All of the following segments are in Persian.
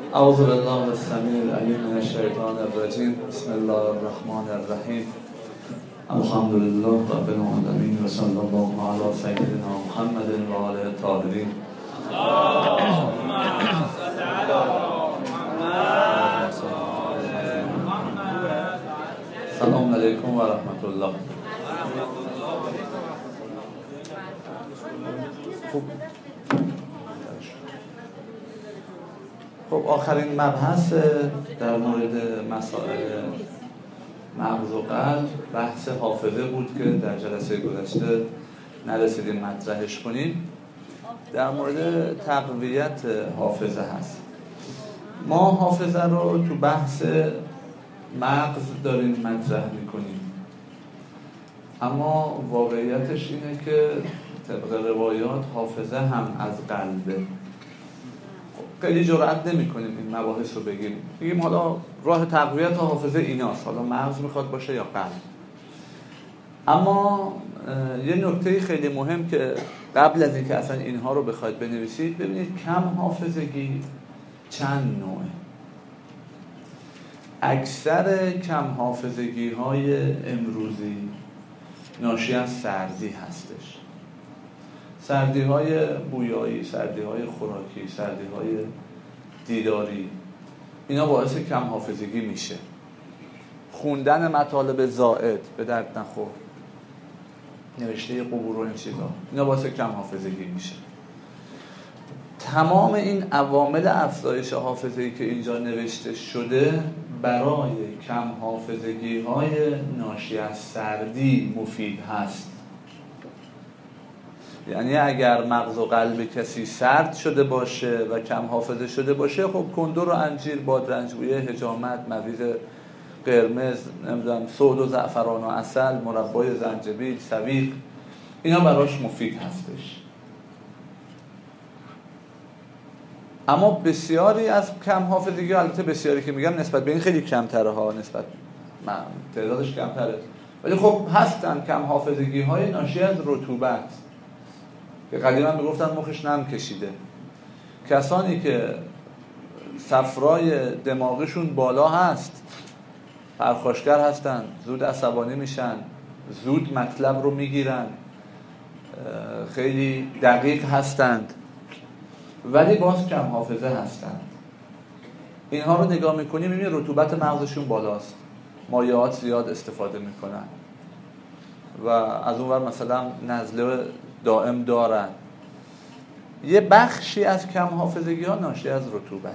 اعوذ بالله السمیع العلیم من الشیطان الرجیم. بسم الله الرحمن الرحیم. الحمد لله رب العالمین و صلی الله علی سیدنا محمد و آله الطاهرین. اللهم صل علی محمد. سلام علیکم و رحمت الله. خب آخرین مبحث در مورد مسائل مغز و قلب بحث حافظه بود که در جلسه گذشته نرسیدیم مطرحش کنیم. در مورد تقویت حافظه هست. ما حافظه رو تو بحث مغز داریم مطرح میکنیم، اما واقعیتش اینه که طبق روایات حافظه هم از قلبه. خیلی جرئت نمی‌کنیم این مباحث رو بگیم حالا راه تقویت حافظه ایناست، حالا مغز میخواد باشه یا قلب. اما یه نکته خیلی مهم که قبل از اینکه اصلا اینها رو بخواید بنویسید، ببینید کم حافظگی چند نوعه. اکثر کم حافظگی های امروزی ناشی از سردی هستش. سردی های بویایی، سردی های خوراکی، سردی های دیداری، اینا باعث کم حافظگی میشه. خوندن مطالب زائد به درد نخور، نوشته قبور و این چیزا، اینا باعث کم حافظگی میشه. تمام این عوامل افزایش حافظگی که اینجا نوشته شده برای کم حافظگی های ناشی از سردی مفید هست. یعنی اگر مغز و قلب کسی سرد شده باشه و کم حافظه شده باشه، خب کندر و انجیر، بادرنج‌بویه، حجامت، مویز قرمز، نمیدونم سود و زعفران و عسل، مربای زنجبیل، سویق، اینا براش مفید هستش. اما بسیاری از کم حافظگی، البته بسیاری که میگم نسبت به این خیلی کمتره ها، نسبت تعدادش کمتره، ولی خب هستن کم حافظگی های ناشی از رطوبت که قدیما میگفتن مخش نم کشیده. کسانی که صفرای دماغشون بالا هست، پرخاشگر هستن، زود عصبانی میشن، زود مطلب رو میگیرن، خیلی دقیق هستند، ولی باز کم حافظه هستند. اینها رو نگاه میکنیم میبینیم رطوبت مغزشون بالاست، مایعات زیاد استفاده میکنن و از اون ور مثلا نزله دائم دارن. یه بخشی از کم حافظگی ها ناشی از رطوبت.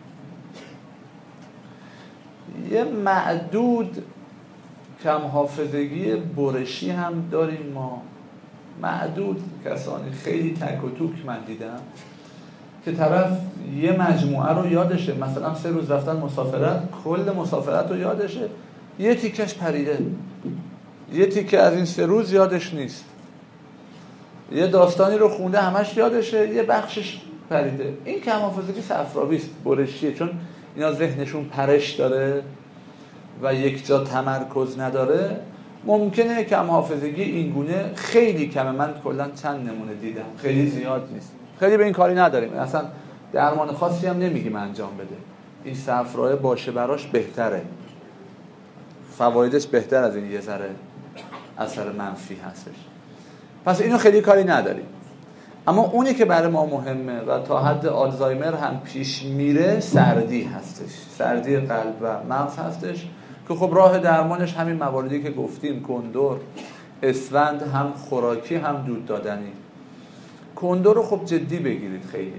یه معدود کم حافظگی برشی هم داریم ما. معدود کسانی، خیلی تک و توک من دیدم که طرف یه مجموعه رو یادشه، مثلا 3 روز رفتن مسافرت، کل مسافرت رو یادشه، یه تیکش پریده، یه تیکه از این 3 روز یادش نیست. یه داستانی رو خونده همش یادشه، یه بخشش پریده. این کم حافظگی صفراوی است، برشیه، چون اینا ذهنشون پرش داره و یک جا تمرکز نداره. ممکنه کم حافظگی این گونه خیلی کمه. من کلا چند نمونه دیدم، خیلی زیاد نیست، خیلی به این کاری نداریم، اصلا درمان خاصی هم نمیگیم انجام بده. این صفرای باشه براش بهتره، فوایدش بهتر از این یه ذره اثر منفی هستش. پس اینو خیلی کاری نداریم. اما اونی که برای ما مهمه و تا حد آلزایمر هم پیش میره، سردی هستش، سردی قلب و مغز هستش که خب راه درمانش همین مواردی که گفتیم، کندر، اسفند، هم خوراکی هم دود دادنی. کندر رو خب جدی بگیرید. خیلی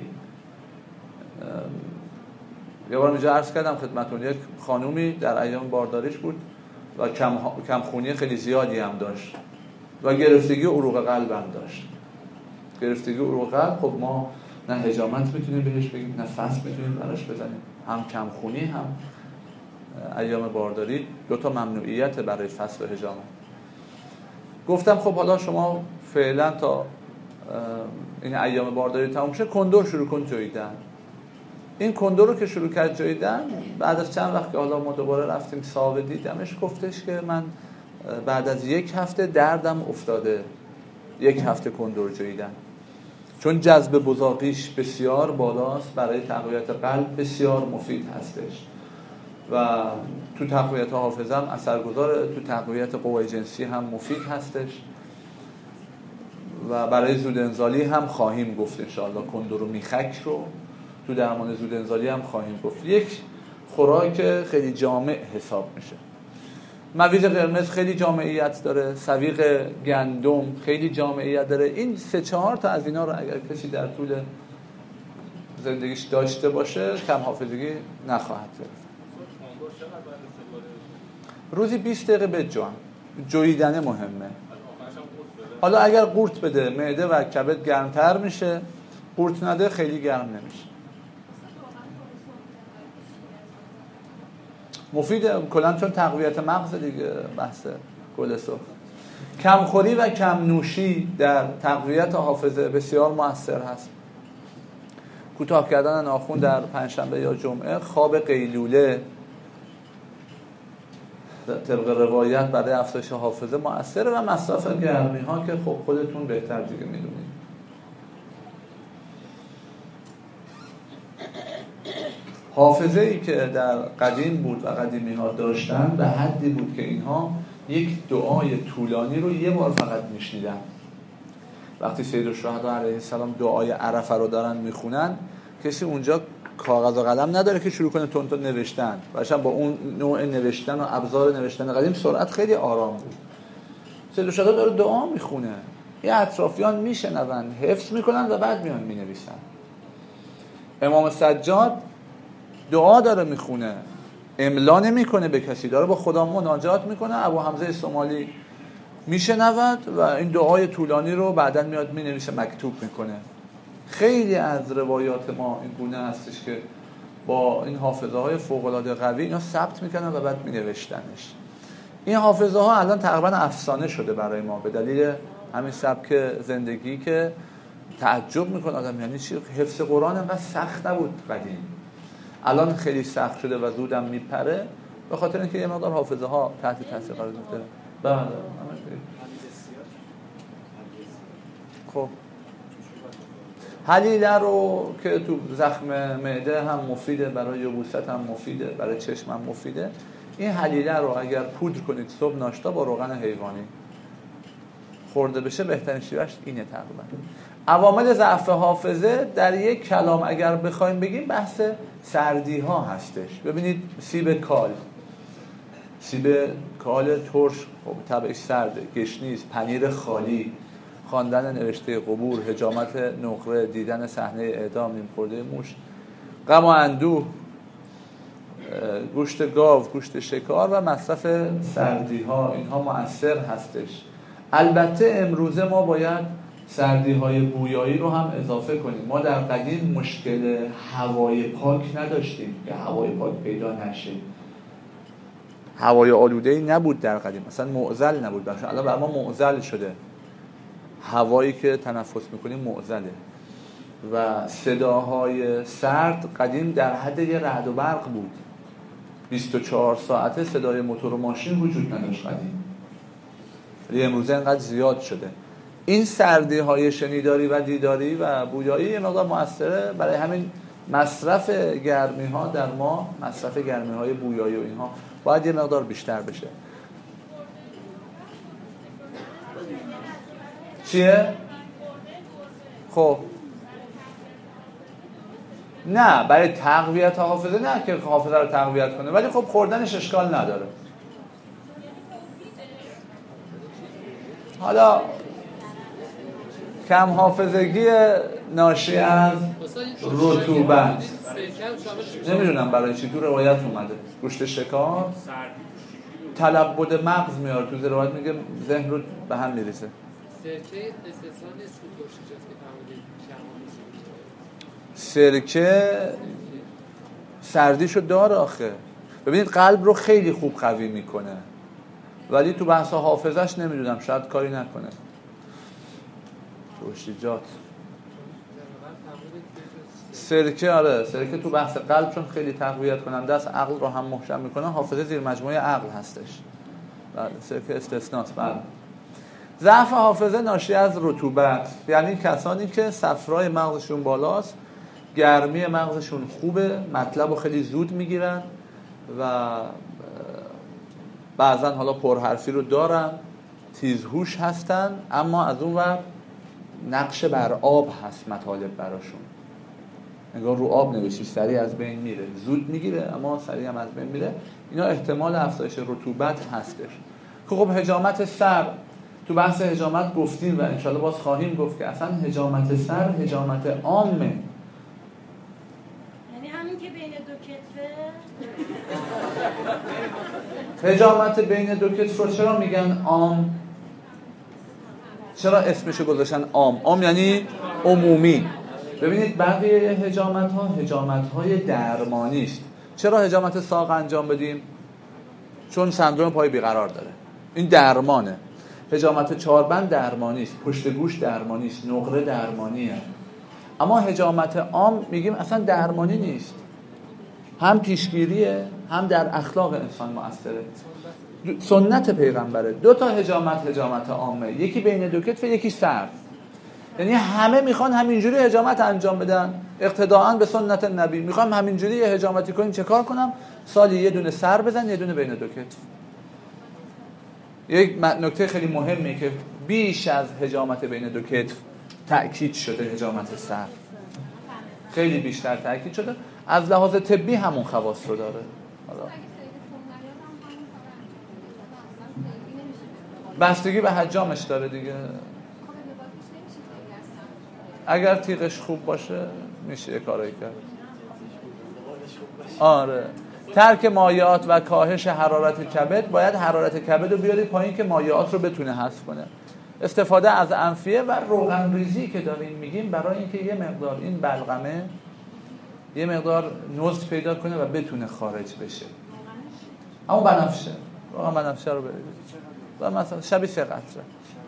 یه بار اینجا عرض کردم خدمتتون، یک خانومی در ایام بارداریش بود و کم خونی خیلی زیادی هم داشت و گرفتگی عروق قلب هم داشت. گرفتگی عروق قلب، خب ما نه حجامت میتونیم بهش بگیم، نه فصل میتونیم براش بزنیم، هم کم خونی هم ایام بارداری 2 تا ممنوعیت برای فصل و حجامت. گفتم خب حالا شما فعلا تا این ایام بارداری تموم شه کندر شروع کن جویدن. این کندر رو که شروع کرد جویدن، بعد از چند وقت که حالا ما دوباره رفتیم ساوه دیدمش، گفتش که من بعد از 1 هفته دردم افتاده. 1 هفته کندر جویدن. چون جذب بزاقیش بسیار بالاست، برای تقویت قلب بسیار مفید هستش و تو تقویت حافظه هم اثرگذاره، تو تقویت قوای جنسی هم مفید هستش و برای زود انزالی هم خواهیم گفت انشاءالله. کندر و میخک رو تو درمان زود انزالی هم خواهیم گفت. یک خوراک خیلی جامع حساب میشه. مویز قرمز خیلی جامعیت داره، سویق گندم خیلی جامعیت داره. این 3-4 تا از اینا رو اگر کسی در طول زندگیش داشته باشه کم حافظگی نخواهد گرفت. روزی 20 دقیقه بجوام. جویدن مهمه. حالا اگر قورت بده معده و کبد گرمتر میشه، قورت نده خیلی گرم نمیشه. مفیده کلا چون تقویت مغز دیگه بحث گل سرخ. کمخوری و کم نوشی در تقویت حافظه بسیار مؤثر هست. کوتاه کردن ناخن در پنجشنبه یا جمعه، خواب قیلوله طبق روایت برای افزایش حافظه مؤثره و مصرف گرمی ها که خب خودتون بهتر دیگه میدونید. حافظه ای که در قدیم بود و قدیمی ها داشتن به حدی بود که اینها یک دعای طولانی رو یه بار فقط میشنیدن. وقتی سیدالشهدا علیه السلام دعای عرفه رو دارن میخونن، کسی اونجا کاغذ و قلم نداره که شروع کنه تون تون نوشتن. باشن با اون نوع نوشتن و ابزار نوشتن قدیم سرعت خیلی آرام بود. سیدالشهدا داره دعا میخونه، یه اطرافیان میشنون، حفظ میکنن و بعد میان مینویسن. امام سجاد دعا داره میخونه، املا نمیکنه به کسی، داره با خدا مناجات میکنه. ابو حمزه سومالی میشنود و این دعای طولانی رو بعداً میاد مینویسه، مکتوب میکنه. خیلی از روایات ما این گونه هستش که با این حافظه های فوق العاده قوی اینا ثبت میکنن و بعد مینوشتنش. این حافظه ها الان تقریبا افسانه شده برای ما به دلیل همین سبک زندگی که تعجب میکنه آدم، یعنی چی حفظ قرآن انقدر سخت نبود قدیم، الان خیلی سخت شده و زودم میپره به خاطر اینکه یه مقدار حافظه ها تحت تاثیر قرار گرفته. بله. خب حلیله رو که تو زخم معده هم مفیده، برای یبوست هم مفیده، برای چشم هم مفیده. این حلیله رو اگر پودر کنید صبح ناشتا با روغن حیوانی خورده بشه بهترین شیوهش اینه. تقریبا عوامل ضعف حافظه در یک کلام اگر بخوایم بگیم بحث سردی ها هستش. ببینید سیب کال ترش خب طبعش سرده، گشنیز، پنیر خالی، خواندن نوشته قبور، حجامت نقره، دیدن صحنه اعدام، نیم خورده موش، غم و اندوه، گوشت گاو، گوشت شکار و مصرف سردی ها، اینها مؤثر هستش. البته امروزه ما باید سردی های بویایی رو هم اضافه کنیم. ما در قدیم مشکل هوای پاک نداشتیم که هوای پاک پیدا نشه. هوای آلوده‌ای نبود در قدیم، مثلا معضل نبود. الان برای ما معضل شده، هوایی که تنفس میکنیم معضله. و صداهای سرد قدیم در حد یه رعد و برق بود. 24 ساعته صدای موتور و ماشین وجود نداشت قدیم، ولی امروزه اینقدر زیاد شده. این سردی های شنیداری و دیداری و بویایی یه مقدار مؤثره. برای همین مصرف گرمی ها در ما، مصرف گرمی های بویایی و اینها باید یه مقدار بیشتر بشه. چیه؟ خب نه، برای تقویت حافظه نه که حافظه رو تقویت کنه، ولی خب خوردنش اشکال نداره. حالا کم حافظگی ناشی از رطوبت، نمیدونم برای چی تو روایت اومده. گوشت شکار تلبد مغز میاره، تو روایت میگه ذهن رو به هم میریزه. سرکه سردیشو داره آخه. ببینید قلب رو خیلی خوب قوی میکنه، ولی تو بحث حافظش نمیدونم، شاید کاری نکنه. روشیجات سرکه، آره سرکه تو بحث قلب چون خیلی تقویت کننده است، عقل رو هم محکم میکنه. حافظه زیر مجموعه عقل هستش. بله سرکه استثناست. بله ضعف حافظه ناشی از رطوبت، یعنی کسانی که صفرای مغزشون بالاست، گرمی مغزشون خوبه، مطلب رو خیلی زود میگیرن و بعضا حالا پرحرفی رو دارن، تیزهوش هستن، اما از اون ور نقش بر آب هست مطالب براشون. انگار رو آب نوشی، سریع از بین میره، زود میگیره اما سریع هم از بین میره. اینا احتمال افزایش رطوبت هستش. خب حجامت سر، تو بحث حجامت گفتیم و انشالله باز خواهیم گفت که اصلا حجامت سر حجامت عامه، یعنی همین که بین دو کتفه. حجامت بین دو کتف رو چرا میگن عام؟ چرا اسمشو گذاشتن عام؟ عام یعنی عمومی. ببینید بقیه حجامت های درمانی است. چرا حجامت ساق انجام بدیم؟ چون سندرم پای بیقرار داره، این درمانه. حجامت چهاربند درمانی است، پشت گوش درمانی است، نقره درمانیه. اما حجامت عام میگیم اصلا درمانی نیست، هم پیشگیریه هم در اخلاق انسان مؤثره. سنت پیغمبره. 2 تا حجامت عامه، یکی بین دو کتف، یکی سر. یعنی همه میخوان همینجوری حجامت انجام بدن اقتداءً به سنت نبی. میخوام همینجوری حجامتی کنیم، چه کار کنم؟ سالی یه دونه سر بزن، یه دونه بین دو کتف. یک نکته خیلی مهمه که بیش از حجامت بین دو کتف تأکید شده حجامت سر، خیلی بیشتر تأکید شده. از لحاظ طبی همون خواص رو داره. حالا بستگی به حجامش داره دیگه. اگر تیغش خوب باشه میشه یه کارایی کرد. آره، ترک مایعات و کاهش حرارت کبد. باید حرارت کبد رو بیارید پایین که مایعات رو بتونه حذف کنه. استفاده از انفیه و روغن ریزی که داریم میگیم برای اینکه یه مقدار این بلغمه یه مقدار نضج پیدا کنه و بتونه خارج بشه. اما بنفشه، روغن بنفشه رو برید و مثلا شبیه 3 قطره.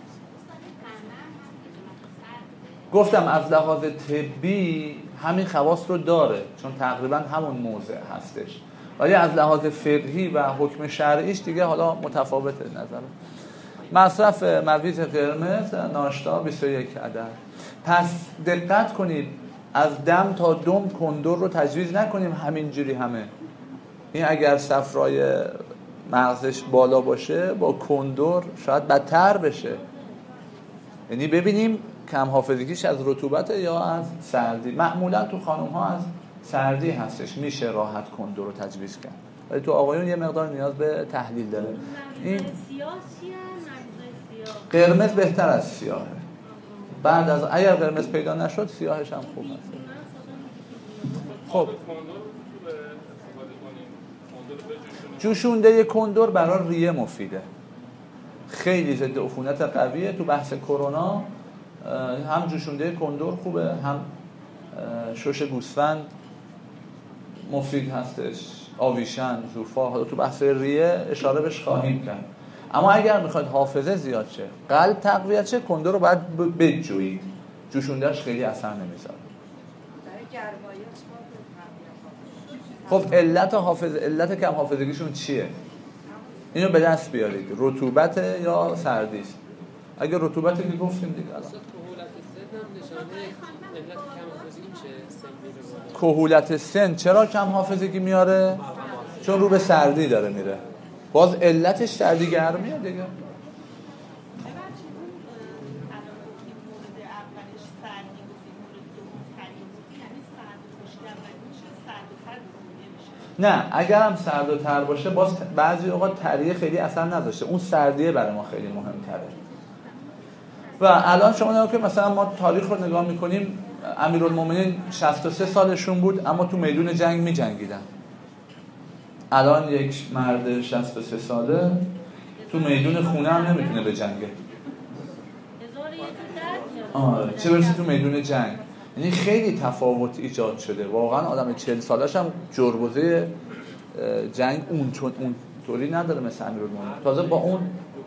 گفتم از لحاظ طبی همین خواص رو داره چون تقریبا همون موضع هستش، ولی از لحاظ فقهی و حکم شرعیش دیگه حالا متفاوته نظر. مصرف مویز قرمز ناشتا 21 عدد. پس دقت کنید از دم تا دم کندر رو تجویز نکنیم همینجوری همه. این اگر صفرای مغزش بالا باشه با کندر شاید بدتر بشه. یعنی ببینیم کم حافظگیش از رطوبت یا از سردی. معمولا تو خانم ها از سردی هستش، میشه راحت کندر رو تجویز کرد، ولی تو آقایون یه مقدار نیاز به تحلیل داره. این سیاه چیه؟ قرمز بهتر از سیاهه. بعد از اگر قرمز پیدا نشد سیاهش هم خوب هست. خب جوشونده کندر برای ریه مفیده، خیلی ضد عفونت قویه. تو بحث کرونا هم جوشونده کندر خوبه، هم شش گوسفند مفید هستش، آویشن، زوفا. حالا تو بحث ریه اشاره بهش خواهیم کرد. اما اگر میخواید حافظه زیاد شه، قلب تقویت شه، کندر رو باید بجویید، جوشوندهش خیلی اثر نمیذاره. خب علت کم حافظگیشون چیه؟ اینو به دست بیارید. رطوبت یا سردی است؟ اگه رطوبت که گفتیم دیگه کهولت سن چرا کم حافظگی میاره؟ چون رو به سردی داره میره. باز علتش سردی گرمیه دیگه. نه اگر هم سرد و تر باشه باز بعضی اوقات تریه خیلی اثر نداشته، اون سردیه برای ما خیلی مهمتره. و الان شما نگاه که مثلا ما تاریخ رو نگاه میکنیم، امیرالمومنین 63 سالشون بود اما تو میدون جنگ میجنگیدن. الان یک مرد 63 ساله تو میدون خونه هم نمیتونه بجنگه. چه برسه تو میدون جنگ. یعنی خیلی تفاوت ایجاد شده. واقعا آدم 40 سالش هم جربوزه جنگ اونطوری نداره مثل امیرالمومنین. تازه با اون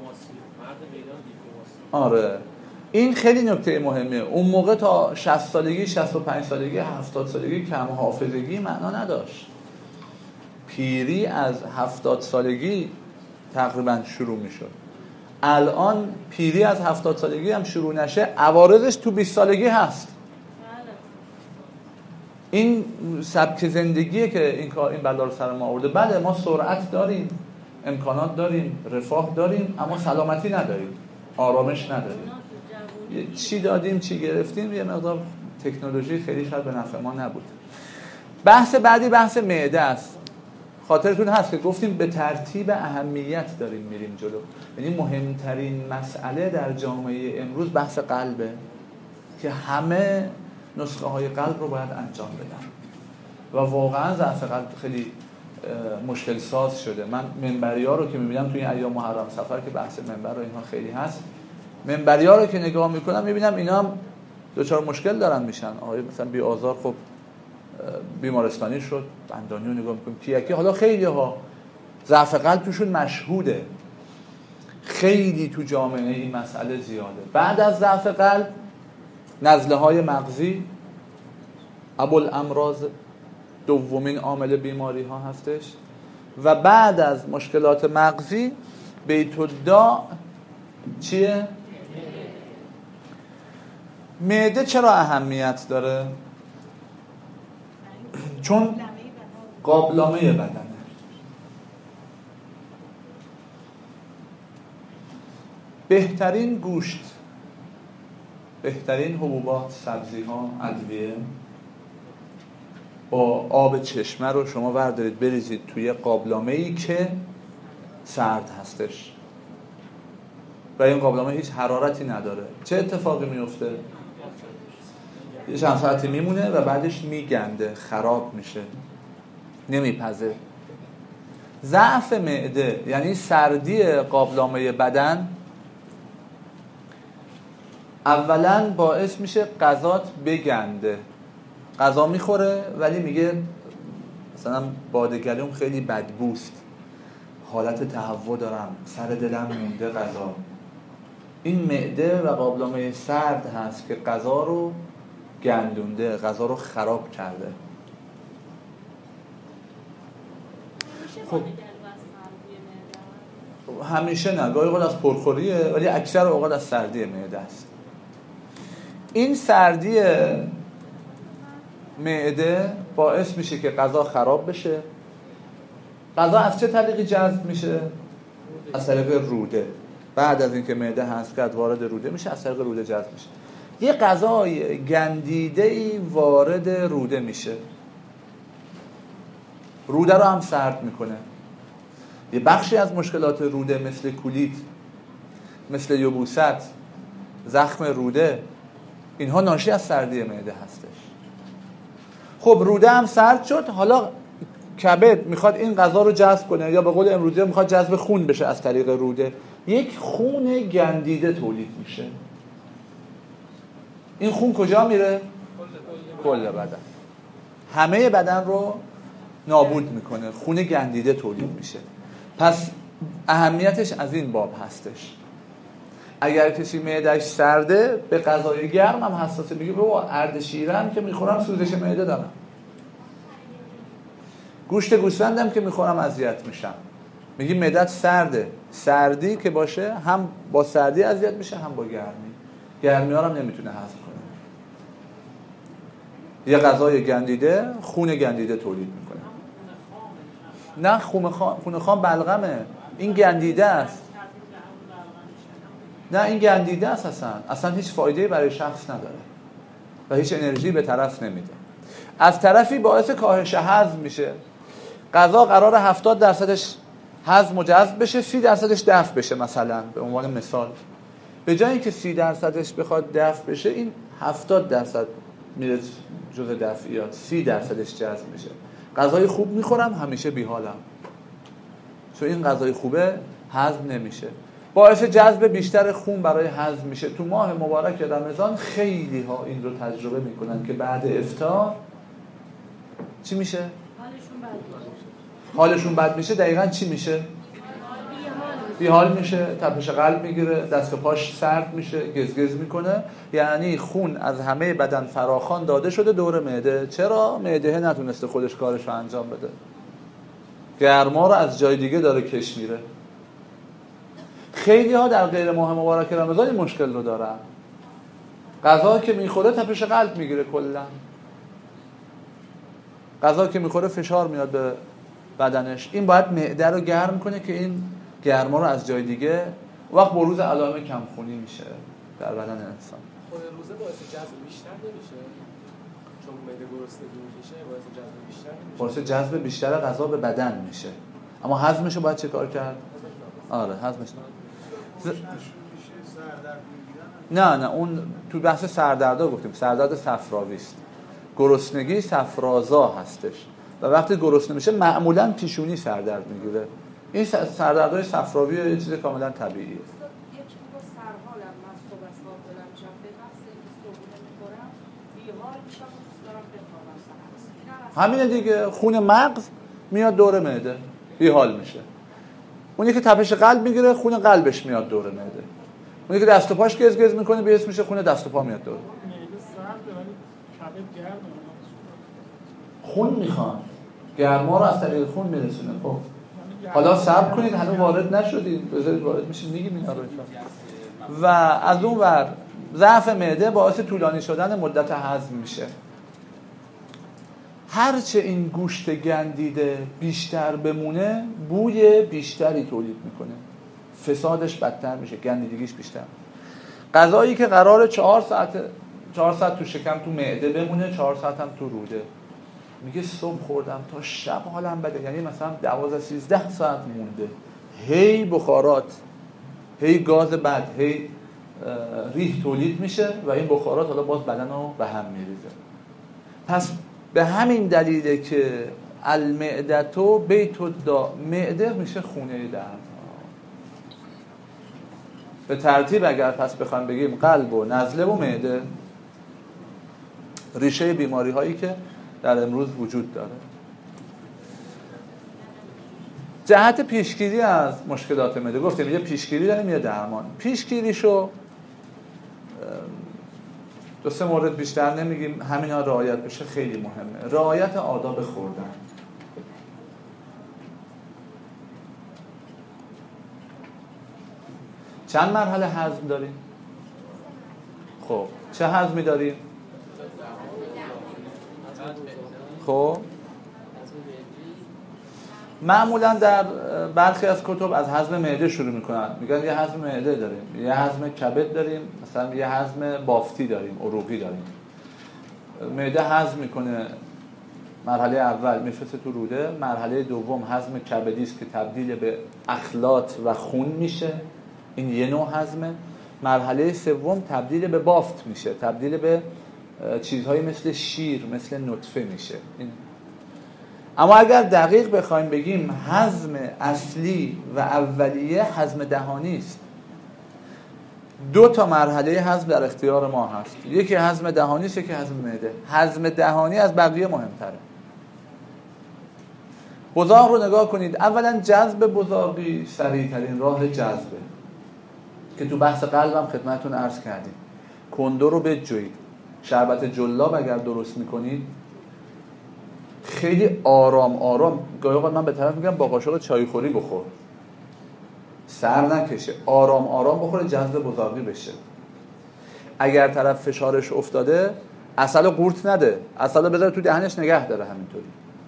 آره این خیلی نکته مهمه. اون موقع تا 60 سالگی، 65 سالگی، 70 سالگی کم حافظگی معنا نداشت. پیری از 70 سالگی تقریبا شروع میشد. الان پیری از 70 سالگی هم شروع نشه، عوارضش تو 20 سالگی هست. این سبک زندگیه که این بلا رو سر ما آورده. بله ما سرعت داریم، امکانات داریم، رفاه داریم، اما سلامتی نداریم، آرامش نداریم. چی دادیم چی گرفتیم، یه مقدار تکنولوژی خیلی شاید به نفع ما نبود. بحث بعدی بحث معده است. خاطرتون هست که گفتیم به ترتیب اهمیت داریم میریم جلو. یعنی مهمترین مسئله در جامعه امروز بحث قلبه که همه نسخه های قلب رو باید انجام بدن و واقعا ضعف قلب خیلی مشکل ساز شده. من منبری ها رو که میبینم توی این ایام محرم سفر که بحث منبر و اینها خیلی هست، منبری ها رو که نگاه میکنم میبینم اینا هم دوچار مشکل دارن میشن. آقای مثلا بی آزار خب بیمارستانی شد، بندانی رو نگاه میکنیم کیکی، حالا خیلی ها ضعف قلب توشون مشهوده، خیلی تو جامعه این مسئله زیاده. بعد از ضعف قلب نزله های مغزی ابوالامراض دومین عامل بیماری ها هستش و بعد از مشکلات مغزی بیت الداء چیه؟ معده چرا اهمیت داره؟ چون قابلمه بدنه. بهترین گوشت، بهترین حبوبات، سبزی ها، ادویه با آب چشمه رو شما بردارید بریزید توی قابلمه‌ای که سرد هستش و این قابلمه هیچ حرارتی نداره، چه اتفاقی میفته؟ یه چند ساعتی میمونه و بعدش میگنده، خراب میشه، نمیپزه. ضعف معده یعنی سردی قابلمه بدن اولا باعث میشه غذات بگنده. غذا میخوره ولی میگه مثلا بادگلوم خیلی بدبوست، حالت تهوع دارم، سر دلم مونده غذا. این معده و قابلمه سرد هست که غذا رو گندونده، غذا رو خراب کرده. خب همیشه نه، گاهی اوقات از پرخوریه ولی اکثر اوقات از سردی معده است. این سردی معده باعث میشه که غذا خراب بشه. غذا از چه طریقی جذب میشه؟ از طریق روده. بعد از اینکه معده حذف کرد وارد روده میشه، از طریق روده جذب میشه. یه غذای گندیده‌ای وارد روده میشه، روده رو هم سرد میکنه. یه بخشی از مشکلات روده مثل کولیت، مثل یبوست، زخم روده، اینها ناشی از سردی معده هستش. خب روده هم سرد شد، حالا کبد میخواد این غذا رو جذب کنه، یا به قول امروزی میخواد جذب خون بشه از طریق روده، یک خون گندیده تولید میشه. این خون کجا میره؟ کل بدن، همه بدن رو نابود میکنه، خون گندیده تولید میشه. پس اهمیتش از این باب هستش. اگر کسی معده‌اش سرده به غذای گرم هم حساسه، میگه بابا اردشیرم که میخورم سوزش معده دارم، گوشت گوسفندم که میخورم اذیت میشم. میگی معده‌ت سرده، سردی که باشه هم با سردی اذیت میشه هم با گرمی، گرمی ها رو هم نمیتونه هضم کنه. یه غذای گندیده خون گندیده تولید میکنه. نه خون خام بلغمه، این گندیده است. نه این گندیده است، اصلا هیچ فایده‌ای برای شخص نداره و هیچ انرژی به طرف نمیده. از طرفی باعث کاهش هضم میشه. غذا قراره 70%ش هضم و جذب بشه، 30%ش دفع بشه. مثلا به عنوان مثال به جای اینکه 30%ش بخواد دفع بشه، این 70% میره جزء دفعیات، 30%ش جذب میشه. غذای خوب میخورم همیشه بیحالم، چون این غذای خوبه هضم نمیشه، باعث جذب بیشتر خون برای هضم میشه. تو ماه مبارک رمضان خیلی ها این رو تجربه میکنن که بعد افطار چی میشه؟ حالشون بد میشه. دقیقاً چی میشه؟ بیحال میشه، تپش قلب میگیره، دست و پاش سرد میشه، گزگز میکنه. یعنی خون از همه بدن فراخوان داده شده دور معده. چرا؟ معده نتونسته خودش کارش رو انجام بده، گرما رو از جای دیگه داره کش میره. خیلی ها در غیر ماه مبارک رمضان این مشکل رو دارن. غذا که میخوره تپش قلب میگیره، کلا غذا که میخوره فشار میاد به بدنش. این باید معده رو گرم کنه که این گرما رو از جای دیگه وقت بروز علائم کمخونی میشه در بدن انسان. خود روزه باعث جذب بیشتر نمیشه؟ چون معده گرسنگی میشه باعث جذب بیشتر نمیشه؟ باعث جذب بیشتر غذا به بدن میشه، اما هضمش رو باید چه کار کرد؟ آره هضمش نه اون تو بحث سردردا گفتیم، سردرد صفراوی است. گرسنگی صفرازا هستش و وقتی گرسنه میشه معمولا پیشونی سردرد میگیره. این سردردهای صفراوی یه چیز کاملا طبیعیه. همینه دیگه، خون مغز میاد دور معده بیحال میشه. اونی که تپش قلب میگیره خون قلبش میاد دور معده. اونی که دست و پاش گز میکنه بیس میشه خون دست و پا میاد دور. خون میخوان گرما رو از طریق خون میرسونه. خب حالا صبر کنید، هنوز وارد نشدید، بذارید وارد میشید میگیم اینا رو. و از اون ور ضعف معده باعث طولانی شدن مدت هضم میشه. هرچه این گوشت گندیده بیشتر بمونه بوی بیشتری تولید میکنه، فسادش بدتر میشه، گندیدگیش بیشتر. غذایی که قراره 4 ساعت تو شکم تو معده بمونه، 4 ساعت هم تو روده، میگه صبح خوردم تا شب حالم بده، یعنی مثلا 12-13 ساعت مونده، هی بخارات، هی گاز بد، هی ریح تولید میشه و این بخارات حالا باز بدن رو به هم میریزه. پس به همین دلیله که المعدتو بیت الداء، معده میشه خونه درد. به ترتیب اگر پس بخوایم بگیم قلب و نزله و معده ریشه بیماری هایی که در امروز وجود داره. جهت پیشگیری از مشکلات معده گفتیم یه پیشگیری داریم یه درمان. پیشگیریشو 2-3 مورد بیشتر نمیگیم، همینا رعایت بشه خیلی مهمه. رعایت آداب خوردن. چند مرحله هضم داریم؟ خب چه هضمی داریم؟ خب معمولا در برخی از کتب از هضم معده شروع میکنن، میگن یه هضم معده داریم، یه هضم کبد داریم، مثلا یه هضم بافتی داریم، عروقی داریم. معده هضم میکنه، مرحله اول میفرسته تو روده، مرحله دوم هضم کبدی است که تبدیل به اخلاط و خون میشه، این یه نوع هضمه. مرحله سوم تبدیل به بافت میشه، تبدیل به چیزهایی مثل شیر، مثل نطفه میشه. این. اما اگر دقیق بخوایم بگیم هضم اصلی و اولیه هضم دهانی است. 2 مرحله هضم در اختیار ما هست، یکی هضم دهانی است، یکی هضم معده. هضم دهانی از بقیه مهمتره. بزاق رو نگاه کنید، اولا جذب بزاقی سریع ترین راه جذبه که تو بحث قلبم خدمتتون عرض کردیم. کندو رو بجوید، شربت جلاب اگر درست میکنید خیلی آرام گاهی اوقات من به طرف میگم با قاشق چایخوری بخور، سر نکشه، آرام بخوره، جذب بزاقی بشه. اگر طرف فشارش افتاده عسل قورت نده، عسل بذاره تو دهنش نگه داره همینطوری.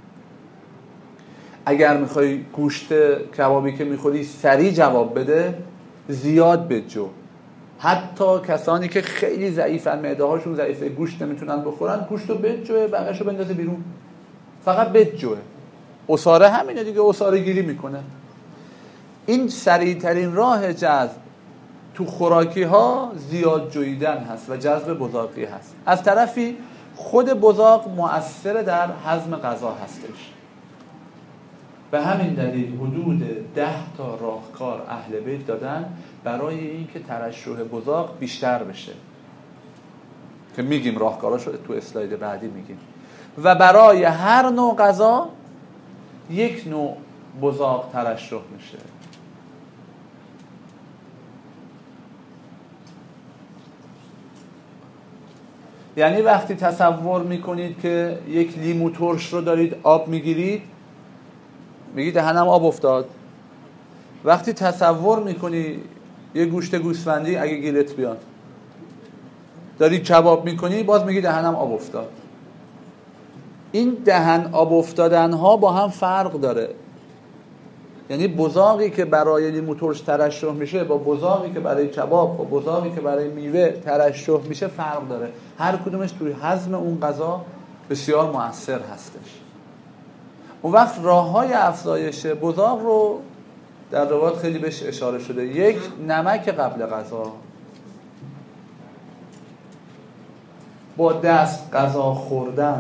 اگر میخوای گوشت کبابی که میخوری سریع جواب بده زیاد بجو. حتی کسانی که خیلی ضعیفن، معده هاشون ضعیفه، گوشت نمیتونن بخورن، گوشت رو بجوه، بقیه‌شو بندازه بیرون، فقط بجوه. عصاره همینه دیگه، عصاره گیری میکنه. این سریع ترین راه جذب تو خوراکی ها زیاد جویدن هست و جذب بزاقی هست. از طرفی خود بزاق مؤثر در هضم غذا هستش. به همین دلیل حدود 10 تا راهکار اهل بیت دادن برای اینکه ترشح بزاق بیشتر بشه، که میگیم راهکاراشو تو اسلاید بعدی میگیم. و برای هر نوع غذا یک نوع بزاق ترشح میشه. یعنی وقتی تصور میکنید که یک لیمو ترش رو دارید آب میگیرید، میگید دهنم آب افتاد. وقتی تصور میکنی یه گوشت گوسفندی اگه گیرت بیاد داری کباب میکنی باز میگی دهنم آب افتاد. این دهن آب افتادن ها با هم فرق داره. یعنی بزاقی که برای لیمو ترش ترشح میشه با بزاقی که برای کباب، با بزاقی که برای میوه ترشح میشه فرق داره. هر کدومش توی هضم اون غذا بسیار مؤثر هستش. اون وقت راه‌های افزایش بزاق رو در روایات خیلی بهش اشاره شده. یک، نمک قبل غذا، با دست غذا خوردن.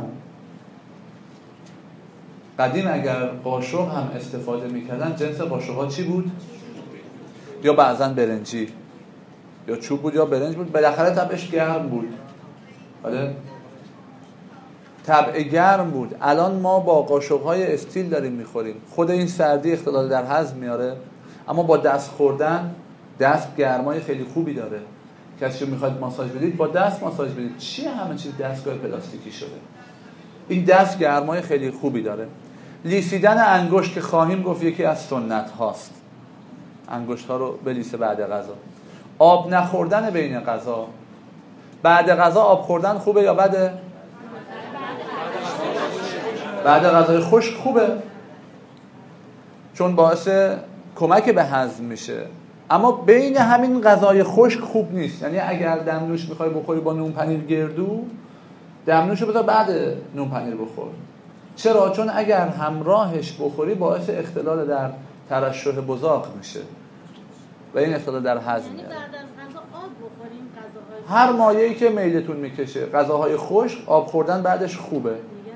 قدیم اگر قاشق هم استفاده میکردن جنس قاشق‌ها چی بود؟ یا بعضن برنجی یا چوب بود یا برنج بود، بالاخره طبعش گرم بود. بله طبع گرم بود. الان ما با قاشق‌های استیل داریم میخوریم. خود این سردی اختلال در هضم میاره، اما با دست خوردن دست گرمای خیلی خوبی داره. کسی رو میخواید ماساژ بدید با دست ماساژ بدید. چیه همه چیز دستگاه پلاستیکی شده؟ این دست گرمای خیلی خوبی داره. لیسیدن انگشت که خواهیم گفت یکی از سنت هاست. انگشت ها رو بلیسه بعد غذا. آب نخوردن بین غذا. بعد غذا آب خوردن خوبه یا بده؟ بعد غذای خشک خوبه، چون باعث کمک به هضم میشه. اما بین همین غذای خشک خوب نیست. یعنی اگر دمنوش میخوای بخوری با نون پنیر گردو، دمنوشو بذار بعد نون پنیر بخور. چرا؟ چون اگر همراهش بخوری باعث اختلال در ترشح بزاق میشه و این اختلال در هضم میاره. بعد از غذا آب بخوریم، غذاهای هر مایه‌ای که میلتون میکشه. غذاهای خشک آب خوردن بعدش خوبه.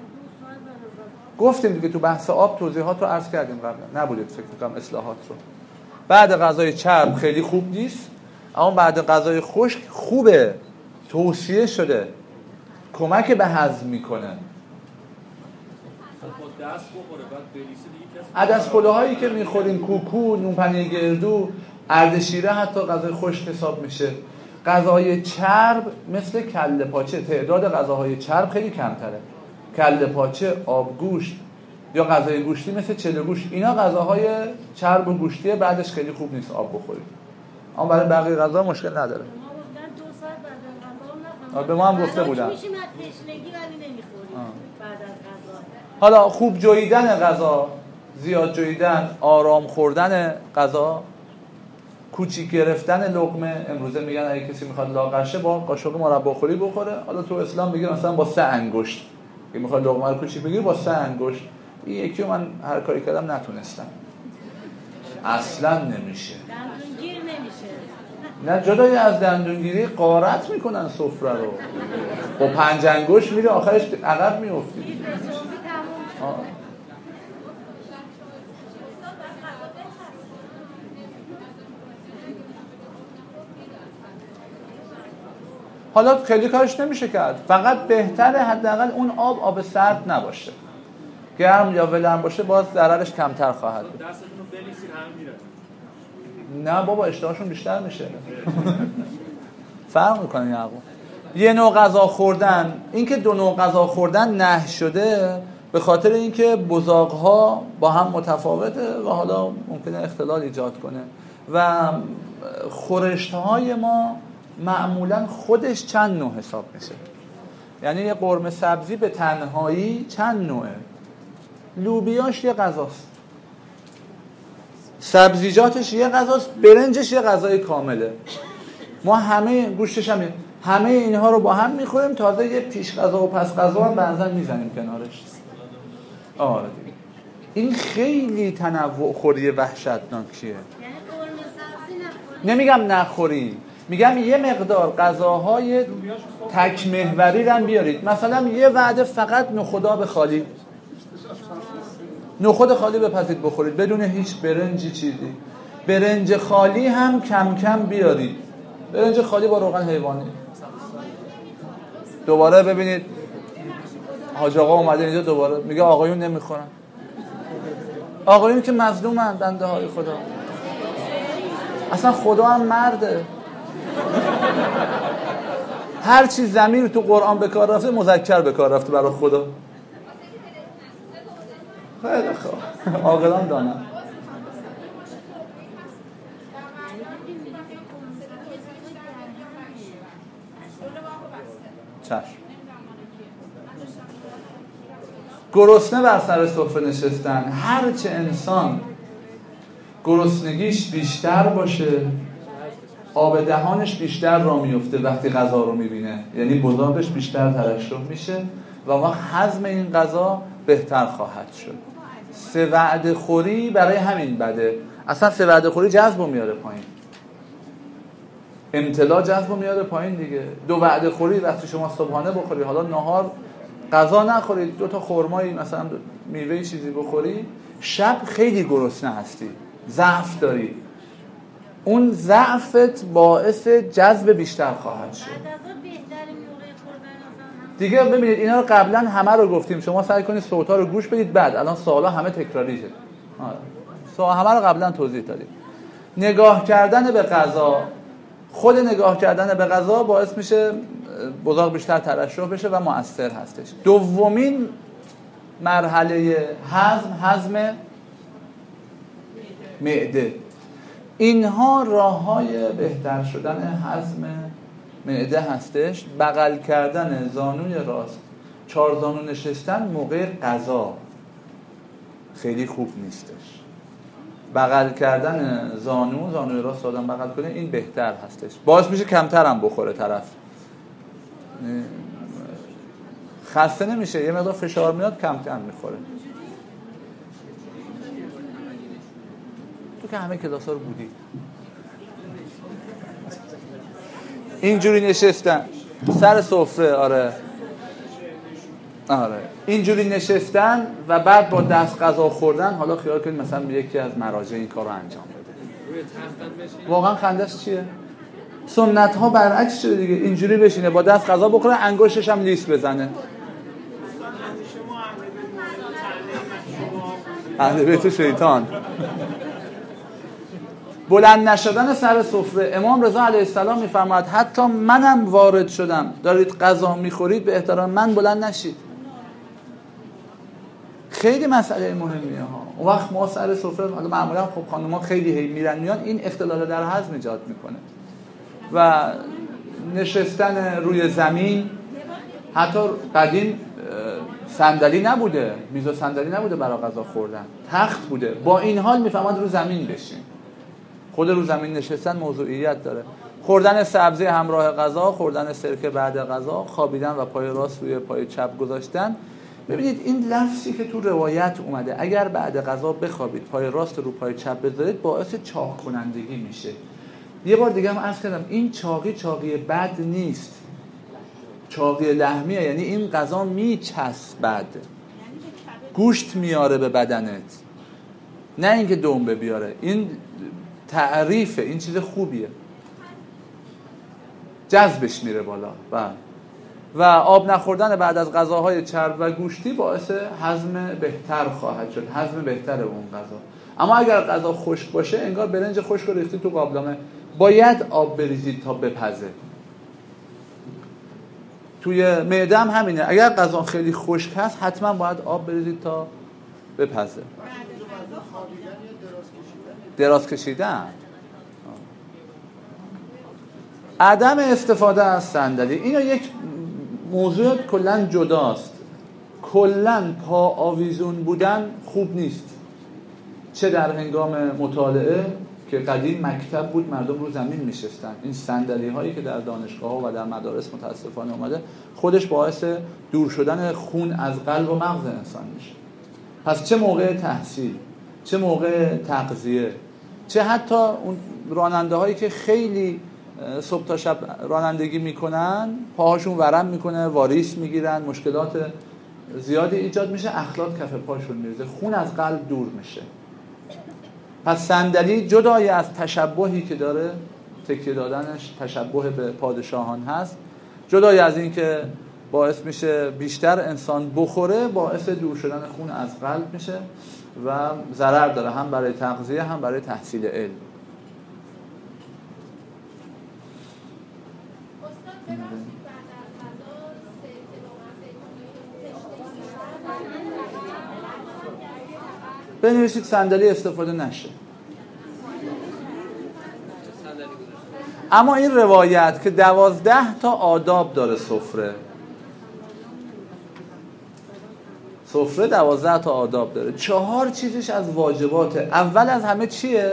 گفتیم دیگه تو بحث آب توضیحات رو عرض کردیم قبلا، نبودید فکر می‌کنم اصلاحات رو. بعد غذای چرب خیلی خوب نیست، اما بعد غذای خشک خوبه، توصیه شده، کمک به هضم میکنه. عدس پلوهایی که میخوریم، کوکو، نون پنیر گردو، اردشیره حتی غذای خشک حساب میشه. غذای چرب مثل کله پاچه، تعداد غذاهای چرب خیلی کمتره. کله پاچه، آبگوشت یا غذای گوشتی مثل چله گوشت، اینا غذاهای چرب و گوشتیه، بعدش خیلی خوب نیست آب بخورید. اما برای بقیه غذا مشکل نداره. به ما هم گفته بودن. حالا خوب جویدن غذا، زیاد جویدن، آرام خوردن غذا، کوچیک گرفتن لقمه. امروزه میگن اگه کسی میخواد لاغر شه با قاشق مرباخوری بخوره. حالا تو اسلام میگن مثلا با 3 انگشت. اگه میخواد لقمه رو کوچیک بگیری با 3 انگشت. این یکی من هر کاری کردم نتونستم. اصلا نمیشه. دندونگیر نمیشه. نه جدای از دندونگیری غارت میکنن سفره رو. با 5 انگشت میره آخرش عقب میافتی. حالا خیلی کارش نمیشه کرد، فقط بهتره حداقل اون آب سرد نباشه. گرم یا ولرم باشه باز ضررش کمتر خواهد بود. دستتون رو بلیسید هم میره. نه بابا اشتهاشون بیشتر میشه. فرق میکنه یعقوب. یه نوع غذا خوردن، اینکه 2 نوع غذا خوردن نهی شده به خاطر اینکه بزاق‌ها با هم متفاوته و حالا ممکنه اختلال ایجاد کنه و خورشت‌های ما معمولا خودش چند نوع حساب میشه. یعنی یه قرمه سبزی به تنهایی چند نوعه. لوبیاش یه غذاست، سبزیجاتش یه غذاست، برنجش یه غذای کامله. ما همه گوشتش همه اینها رو با هم میخوریم، تازه یه پیش غذا و پس غذا هم بعضا میزنیم کنارش. آره دیگه. این خیلی تنوع خوری وحشتناکیه. یعنی قرمه سبزی نمیگم نخوری، میگم یه مقدار غذاهای تک محوری رو بیارید. مثلا یه وعده فقط نخودآب خالی، نخود خالی بپزید بخورید بدون هیچ برنجی چیزی. برنج خالی هم کم کم بیارید، برنج خالی با روغن حیوانی. دوباره ببینید حاج آقا اومده اینجا دوباره میگه آقایون نمیخورن. آقایون که مظلومن بنده های خدا. اصلا خدا هم مرده. هر چی ضمیر تو قرآن به کار رفته مذکر به کار رفته برای خدا. خیلی خوب، عاقلان دانن. گرسنه بر سر سفره نشستن. هرچه انسان گرسنگیش بیشتر باشه، آب دهانش بیشتر را میفته وقتی غذا رو میبینه، یعنی بزاقش بیشتر ترشح میشه و وقت هضم این غذا بهتر خواهد شد. 3 وعده خوری برای همین بده. اصلا 3 وعده خوری جذب میاره پایین، امتلا جذب میاره پایین دیگه. 2 وعده خوری وقتی شما صبحانه بخوری، حالا نهار غذا نخورید، 2 تا خرمایی مثلا میوه چیزی بخوری، شب خیلی گرسنه هستی، ضعف داری، اون ضعفت باعث جذب بیشتر خواهد شد. دیگه ببینید اینا رو قبلا همه رو گفتیم، شما سعی کنید صوت‌ها رو گوش بدید، بعد الان سوالا همه تکراریه. همه رو قبلا توضیح دادیم. نگاه کردن به غذا، خود نگاه کردن به غذا باعث میشه بزاق بیشتر ترشح بشه و مؤثر هستش. دومین مرحله هضم معده. اینها راه‌های بهتر شدن هضم معده هستش. بغل کردن زانوی راست، 4 زانو نشستن موقع غذا خیلی خوب نیستش. بغل کردن زانوی راست آدم بغل کنه، این بهتر هستش. باعث میشه کمتر هم بخوره طرف، خسته نمیشه، یه مقدار فشار میاد کمتر میخوره. تو که همه کلاس‌ها رو بودی. اینجوری نشستن سر سفره، آره اینجوری نشستن و بعد با دست غذا خوردن. حالا خیال کنید مثلا یکی از مراجع این کارو انجام بده، واقعا خندش چیه؟ سنت ها برعکس شده دیگه. اینجوری بشینه با دست غذا بخوره، انگشتش هم لیس بزنه. اهل بیت شیطان. بلند نشدن سر سفره. امام رضا علیه السلام میفرماید حتی منم وارد شدم، دارید غذا میخورید به احترام من بلند نشید. خیلی مسئله مهمیه ها. اون وقت ما سر سفره معمولا خب خانوما خیلی میرن میان، این اختلال در هضم ایجاد میکنه. و نشستن روی زمین، حتی قدیم صندلی نبوده، میز و صندلی نبوده برای غذا خوردن، تخت بوده. با این حال میفهمد رو زمین بشین. خود رو زمین نشستن موضوعیت داره. خوردن سبزی همراه غذا، خوردن سرکه بعد غذا، خوابیدن و پای راست روی پای چپ گذاشتن. ببینید این لفظی که تو روایت اومده، اگر بعد غذا بخوابید پای راست رو پای چپ بذارید، باعث چاق کنندگی میشه. یه بار دیگه هم عرض کردم این چاقی بد نیست، چاقی لحمیه، یعنی این غذا میچسبد، گوشت میاره به بدنت، نه اینکه دنبه بیاره. این تعریفه، این چیز خوبیه، جذبش میره بالا. و آب نخوردن بعد از غذاهای چرب و گوشتی باعث هضم بهتر خواهد شد، هضم بهتر اون غذا. اما اگر غذا خشک باشه، انگار برنج خشک رو ریختی تو قابلمه، باید آب بریزید تا بپزه. توی معده هم همینه، اگر غذا خیلی خشک هست حتما باید آب بریزید تا بپزه. دراز کشیدن. عدم استفاده از صندلی، اینا یک موضوع کلا جداست. کلا پا آویزون بودن خوب نیست، چه در هنگام مطالعه که قدیم مکتب بود مردم رو زمین میشستن، این صندلی هایی که در دانشگاه ها و در مدارس متاسفانه اومده، خودش باعث دور شدن خون از قلب و مغز انسان میشه. پس چه موقع تحصیل، چه موقع تغذیه، چه حتی اون راننده هایی که خیلی صبح تا شب رانندگی میکنن، پاهاشون ورم میکنه، واریس میگیرن، مشکلات زیادی ایجاد میشه، اخلاط کف پاشون میریزه، خون از قلب دور میشه. پس صندلی جدای از تشبهی که داره، تکیه دادنش تشبه به پادشاهان هست، جدای از این که باعث میشه بیشتر انسان بخوره، باعث دور شدن خون از قلب میشه و ضرر داره، هم برای تغذیه هم برای تحصیل علم. بنویسید صندلی استفاده نشه. اما این روایت که 12 تا آداب داره سفره، سفره 12 تا آداب داره. 4 چیزش از واجباته. اول از همه چیه؟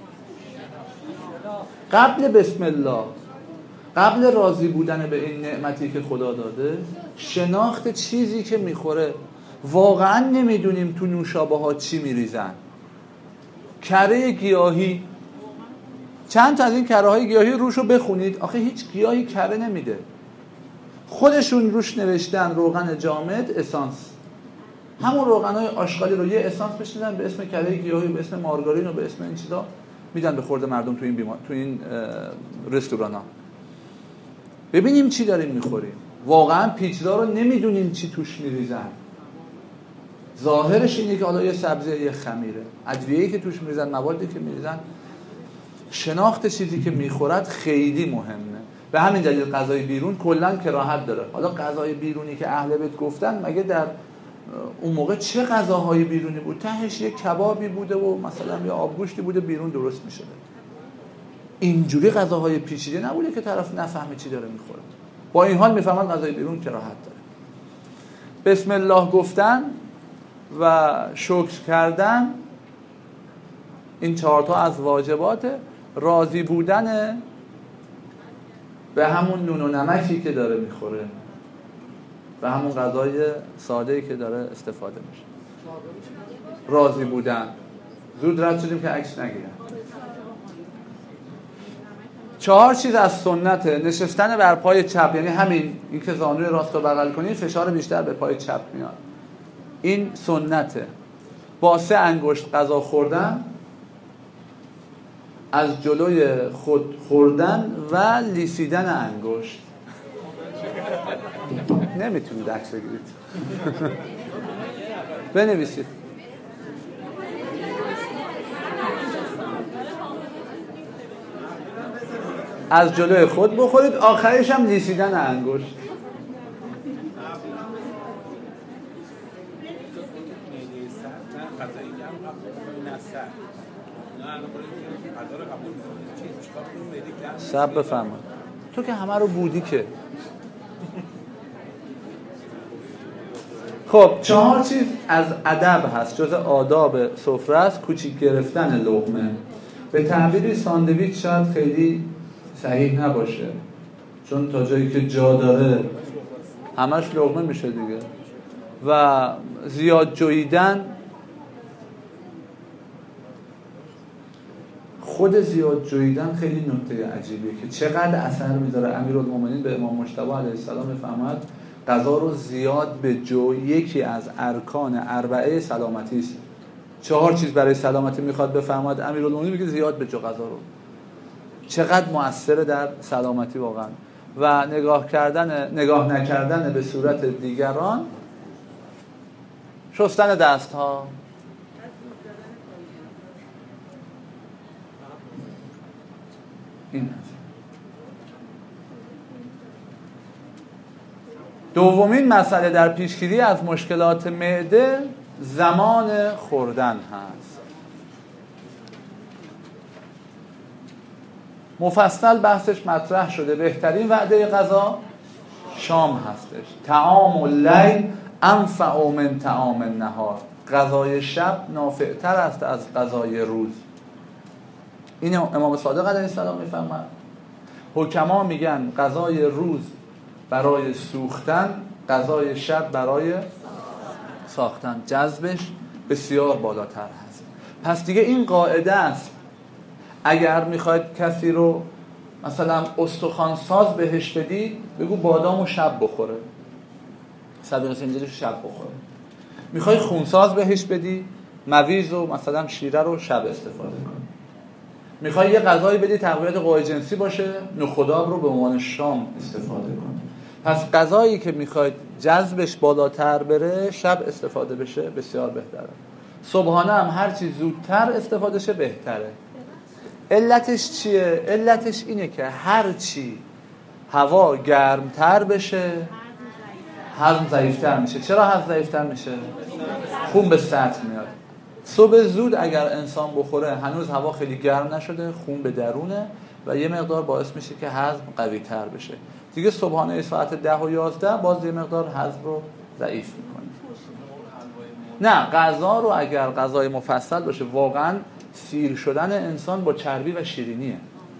قبل بسم الله، قبل راضی بودن به این نعمتی که خدا داده، شناخت چیزی که میخوره. واقعا نمیدونیم تو نوشابه ها چی میریزن. کره گیاهی، چند تا از این کره های گیاهی روشو بخونید، آخه هیچ گیاهی کره نمیده. خودشون روش نوشتن روغن جامد، اسانس. همون روغن های آشغالی رو یه اسانس بشنیدن به اسم کره گیاهی، به اسم مارگارین و به اسم این چیزا میدن به خورده مردم تو این رستوران ها. ببینیم چی داریم میخوریم. واقعا پیتزا رو نمیدونیم چی توش میریزن. ظاهرش اینه که حالا یه سبزی، یه خمیره. ادویه‌ای که توش میریزن، موادی که میریزن، شناخت چیزی که میخورد خیلی مهمه. به همین دلیل غذای بیرون کلا کراهت داره. حالا غذای بیرونی که اهل بیت گفتن، مگه در اون موقع چه غذاهای بیرونی بود؟ تهش یه کبابی بوده و مثلا یه آبگوشتی بوده بیرون درست میشده. اینجوری غذاهای پیچیده نبوده که طرف نفهمه چی داره میخوره. با این حال میفهمن غذای بیرون کراهت داره. بسم الله گفتن و شکر کردن، این 4 تا از واجبات. راضی بودن به همون نون و نمکی که داره میخوره، به همون غذای ساده‌ای که داره استفاده میشه. راضی بودن. زود رد شدیم که عکس نگیرن. 4 چیز از سنته. نشستن بر پای چپ، یعنی همین، این که زانوی راست رو بغل کنی، فشار بیشتر به پای چپ میاد. این سنته. با 3 انگشت غذا خوردن، از جلوی خود خوردن و لیسیدن انگشت. نمیتونید عکس بگیرید. بنویسید. از جلوی خود بخورید، آخرش هم لیسیدن انگشت. سب بفهمم تو که همه رو بودی که. خب 4 چیز از ادب هست، جز آداب سفره است. کوچیک گرفتن لقمه. به تعبیری ساندویچ شاید خیلی صحیح نباشه، چون تا جایی که جا داره همش لقمه میشه دیگه. و زیاد جویدن، خود زیاد جویدن خیلی نکته عجیبیه که چقدر اثر میذاره. امیرالمومنین به امام مجتبی علیه السلام میفرماید غذا رو زیاد به جو یکی از ارکان 4 سلامتی است. 4 چیز برای سلامتی میخواد بفرماید، امیرالمومنین میگه زیاد به جو غذا رو. چقدر مؤثره در سلامتی واقعا. و نگاه نکردن به صورت دیگران، شستن دست ها. این دومین مسئله در پیشگیری از مشکلات معده زمان خوردن هست. مفصل بحثش مطرح شده. بهترین وعده غذا شام هستش. طعام اللیل انفع من طعام النهار. غذای شب نافعتر است از غذای روز. این امام صادق علیه السلام میفرماید. حکما میگن غذای روز برای سوختن، غذای شب برای ساختن. جذبش بسیار بالاتر هست. پس دیگه این قاعده است. اگر میخواید کسی رو مثلا استخوان ساز بهش بدید، بگو بادامو شب بخوره، صدوق سنجلیشو شب بخوره. میخوای خونساز بهش بدی، مویز و مثلا شیره رو شب استفاده کن. میخوای یه غذایی بدی تقویت قوای جنسی باشه، نخودآب رو به عنوان شام استفاده کن. پس غذایی که میخواید جذبش بالاتر بره، شب استفاده بشه بسیار بهتره. صبحانه هم هر چی زودتر استفاده شه بهتره. علتش چیه؟ علتش اینه که هر چی هوا گرمتر بشه هضم ضعیفتر میشه. چرا هضم ضعیفتر میشه؟ خون به سطح میاد. صبح زود اگر انسان بخوره هنوز هوا خیلی گرم نشده، خون به درونه و یه مقدار باعث میشه که هضم قوی تر بشه. دیگه صبحانه ساعت 10 و 11 باز یه مقدار هضم رو ضعیف میکنه. نه، غذا رو اگر غذای مفصل باشه واقعا سیر شدن انسان با چربی و شیرینیه.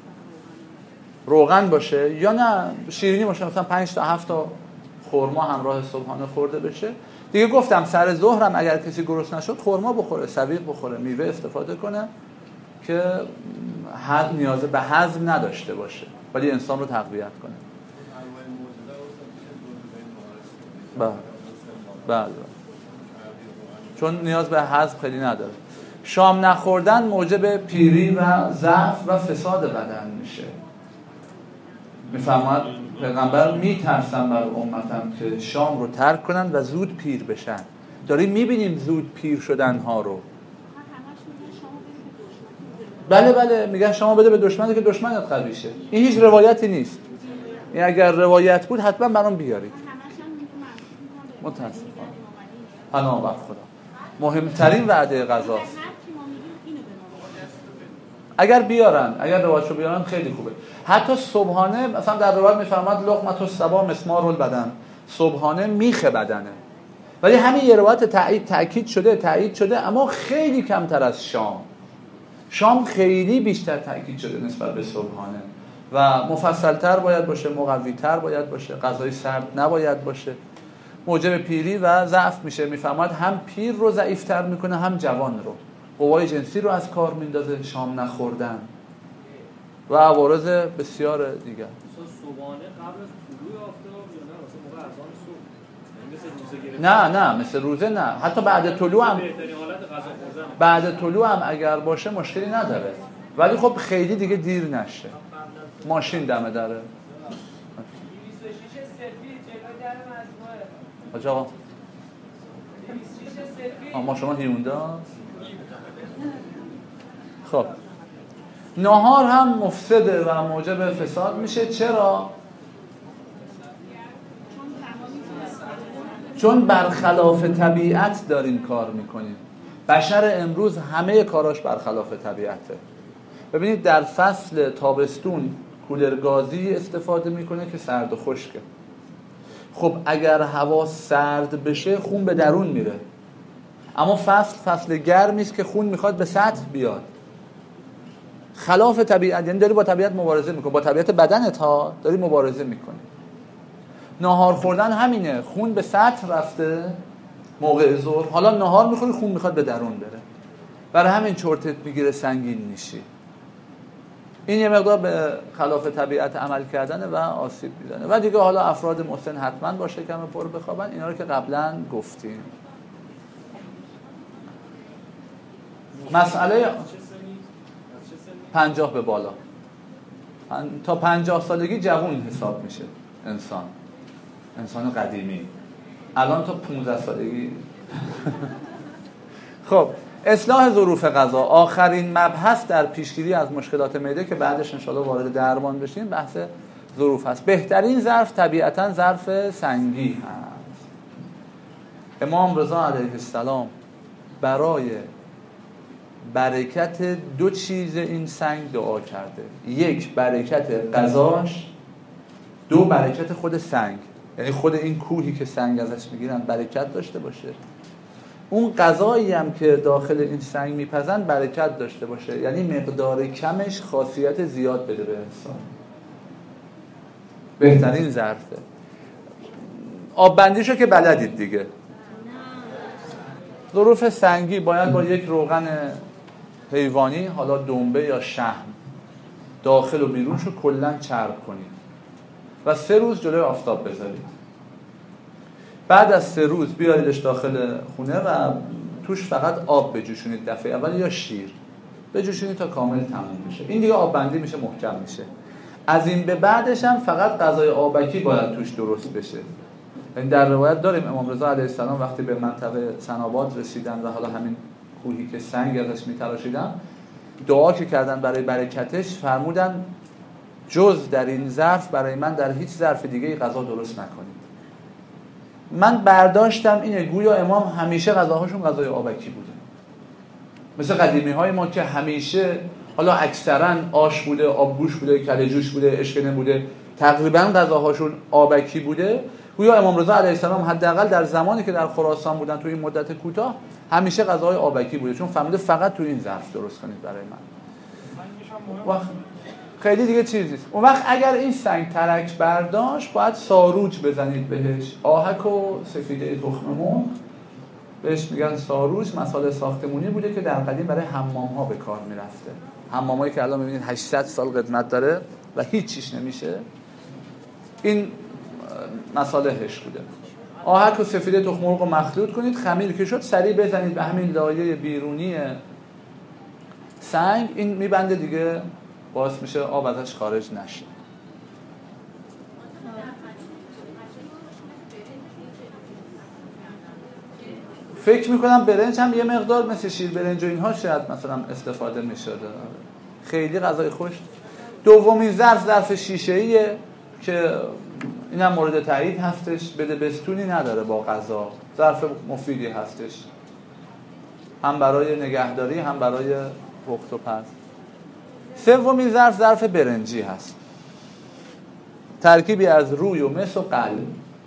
روغن باشه یا نه شیرینی باشه، مثلا 5 تا 7 تا خرما همراه صبحانه خورده بشه دیگه. گفتم سر ظهرم اگر کسی گرسنه نشد خرما بخوره، سویق بخوره، میوه استفاده کنه که نیاز به هضم نداشته باشه ولی انسان رو تقویت کنه. بله چون نیاز به هضم خیلی نداره. شام نخوردن موجب پیری و ضعف و فساد بدن میشه. میفرماید پیغمبر میترسن بر امتم که شام رو ترک کنن و زود پیر بشن. داریم میبینیم زود پیر شدن ها رو. بله میگن شما بده به دشمنی که دشمنت قوی شه. این هیچ روایتی نیست. این اگر روایت بود حتما برام بیارید. متاسفم. پناه بر خدا. مهمترین وعده غذاست. اگر بیارن، اگر روایتشو بیارن خیلی خوبه. حتی صبحانه مثلا در روایت میفرماد لقمه الصباح مسمار البدن، صبحانه میخ بدنه. ولی همین یه روایت تأکید شده اما خیلی کمتر از شام خیلی بیشتر تأکید شده نسبت به صبحانه و مفصل‌تر باید باشه، مقوی‌تر باید باشه، غذای سرد نباید باشه. موجب پیری و ضعف میشه. میفهمد هم پیر رو ضعیف‌تر میکنه هم جوان رو. قوای جنسی رو از کار میندازه شام نخوردن و عوارض بسیار دیگر. صبحانه قبل از طلوع آفتاب یا نه مثلا موقع اذان صبح؟ نه مثل روزه نه. حتی بعد طلوع هم بعد طلوع هم اگر باشه مشکلی نداره. ولی خب خیلی دیگه دیر نشه. ماشین دمه داره. 26 سفید جلوی در مجموعه. حاج آقا 26 سفید. ما شما هیوندا. خب نهار هم مفسده و موجب فساد میشه. چرا؟ چون برخلاف طبیعت داریم کار میکنیم. بشر امروز همه کاراش برخلاف طبیعته. ببینید در فصل تابستون کولر گازی استفاده میکنه که سرد و خشکه. خب اگر هوا سرد بشه خون به درون میره. اما فصل گرمی است که خون میخواد به سطح بیاد. خلاف طبیعت، یعنی داری با طبیعت مبارزه میکنی، با طبیعت بدنت ها داری مبارزه میکنی. نهار خوردن همینه، خون به سطح رفته موقع ظهر، حالا نهار میخوری خون میخواد به درون بره، برای همین چرتت میگیره، سنگین میشی. این یه مقدار به خلاف طبیعت عمل کردنه و آسیب میزنه. و دیگه حالا افراد مسن حتما با شکم پر بخوابن، اینا رو که قبلا گفتیم. مسئله 50 به بالا، تا 50 سالگی جوان حساب میشه انسان قدیمی. الان تا 15 سالگی خب اصلاح ظروف غذا آخرین مبحث در پیشگیری از مشکلات معده که بعدش انشالله وارد درمان بشیم بحث ظروف هست. بهترین ظرف طبیعتاً ظرف سنگی هست. امام رضا علیه السلام برای برکت 2 چیز این سنگ دعا کرده. 1 برکت غذاش، 2 برکت خود سنگ، یعنی خود این کوهی که سنگ ازش میگیرن برکت داشته باشه، اون غذایی هم که داخل این سنگ میپزن برکت داشته باشه، یعنی مقدار کمش خاصیت زیاد بده به انسان. بهترین ظرفه. آب بندیشو که بلدید دیگه. ظروف سنگی باید با 1 روغن حیوانی، حالا دنبه یا شحم، داخل و بیرونشو کلن چرب کنید و 3 روز جلوی آفتاب بذارید. بعد از 3 روز بیاریدش داخل خونه و توش فقط آب بجوشونید. دفعه اول یا شیر بجوشونید تا کامل تموم بشه. این دیگه آب بندی میشه، محکم میشه. از این به بعدش هم فقط غذای آبکی باید توش درست بشه. این در روایت داریم امام رضا علیه السلام وقتی به منطقه سناباد رسیدن و حالا همین کوهی که سنگ ازش میتراشیدن، دعا که کردن برای برکتش، فرمودن جز در این ظرف برای من در هیچ ظرف دیگه غذا درست نکنید. من برداشتم اینه گویا امام همیشه غذاهاشون غذای آبکی بوده، مثل قدیمی های ما که همیشه حالا اکثرا آش بوده، آبگوش بوده، کله جوش بوده، اشکنه بوده، تقریبا غذاهاشون آبکی بوده. گویا امام رضا علیه السلام حداقل در زمانی که در خراسان بودن تو این مدت کوتاه همیشه غذاهای آبکی بوده، چون فهمیده فقط تو این ظرف درست کنید برای من. خیلی دیگه چیزی نیست. اون وقت اگر این سنگ ترک برداشت باید ساروج بزنید بهش. آهک و سفیده تخم مرغ بهش میگن ساروج، مساله ساختمونی بوده که در قدیم برای حمام‌ها به کار میرفته. حمامایی که الان می‌بینید 800 سال قدمت داره و هیچ چیش نمیشه، این مصالحش بوده. آهک و سفیده تخم مرغ رو مخلوط کنید، خمیر که شد سریع بزنید به همین لایه بیرونی سنگ، این میبنده دیگه، باعث میشه آب ازش خارج نشه. فکر میکنم برنج هم یه مقدار مثل شیر برنج و اینها شاید مثلا استفاده میشده. خیلی غذای خوش. دومین ظرف شیشه‌ایه که اینم مورد تایید هستش، بده بستونی نداره با غذا، ظرف مفیدی هستش، هم برای نگهداری هم برای پخت و پز. سومین ظرف برنجی هست، ترکیبی از روی و مس و قلب.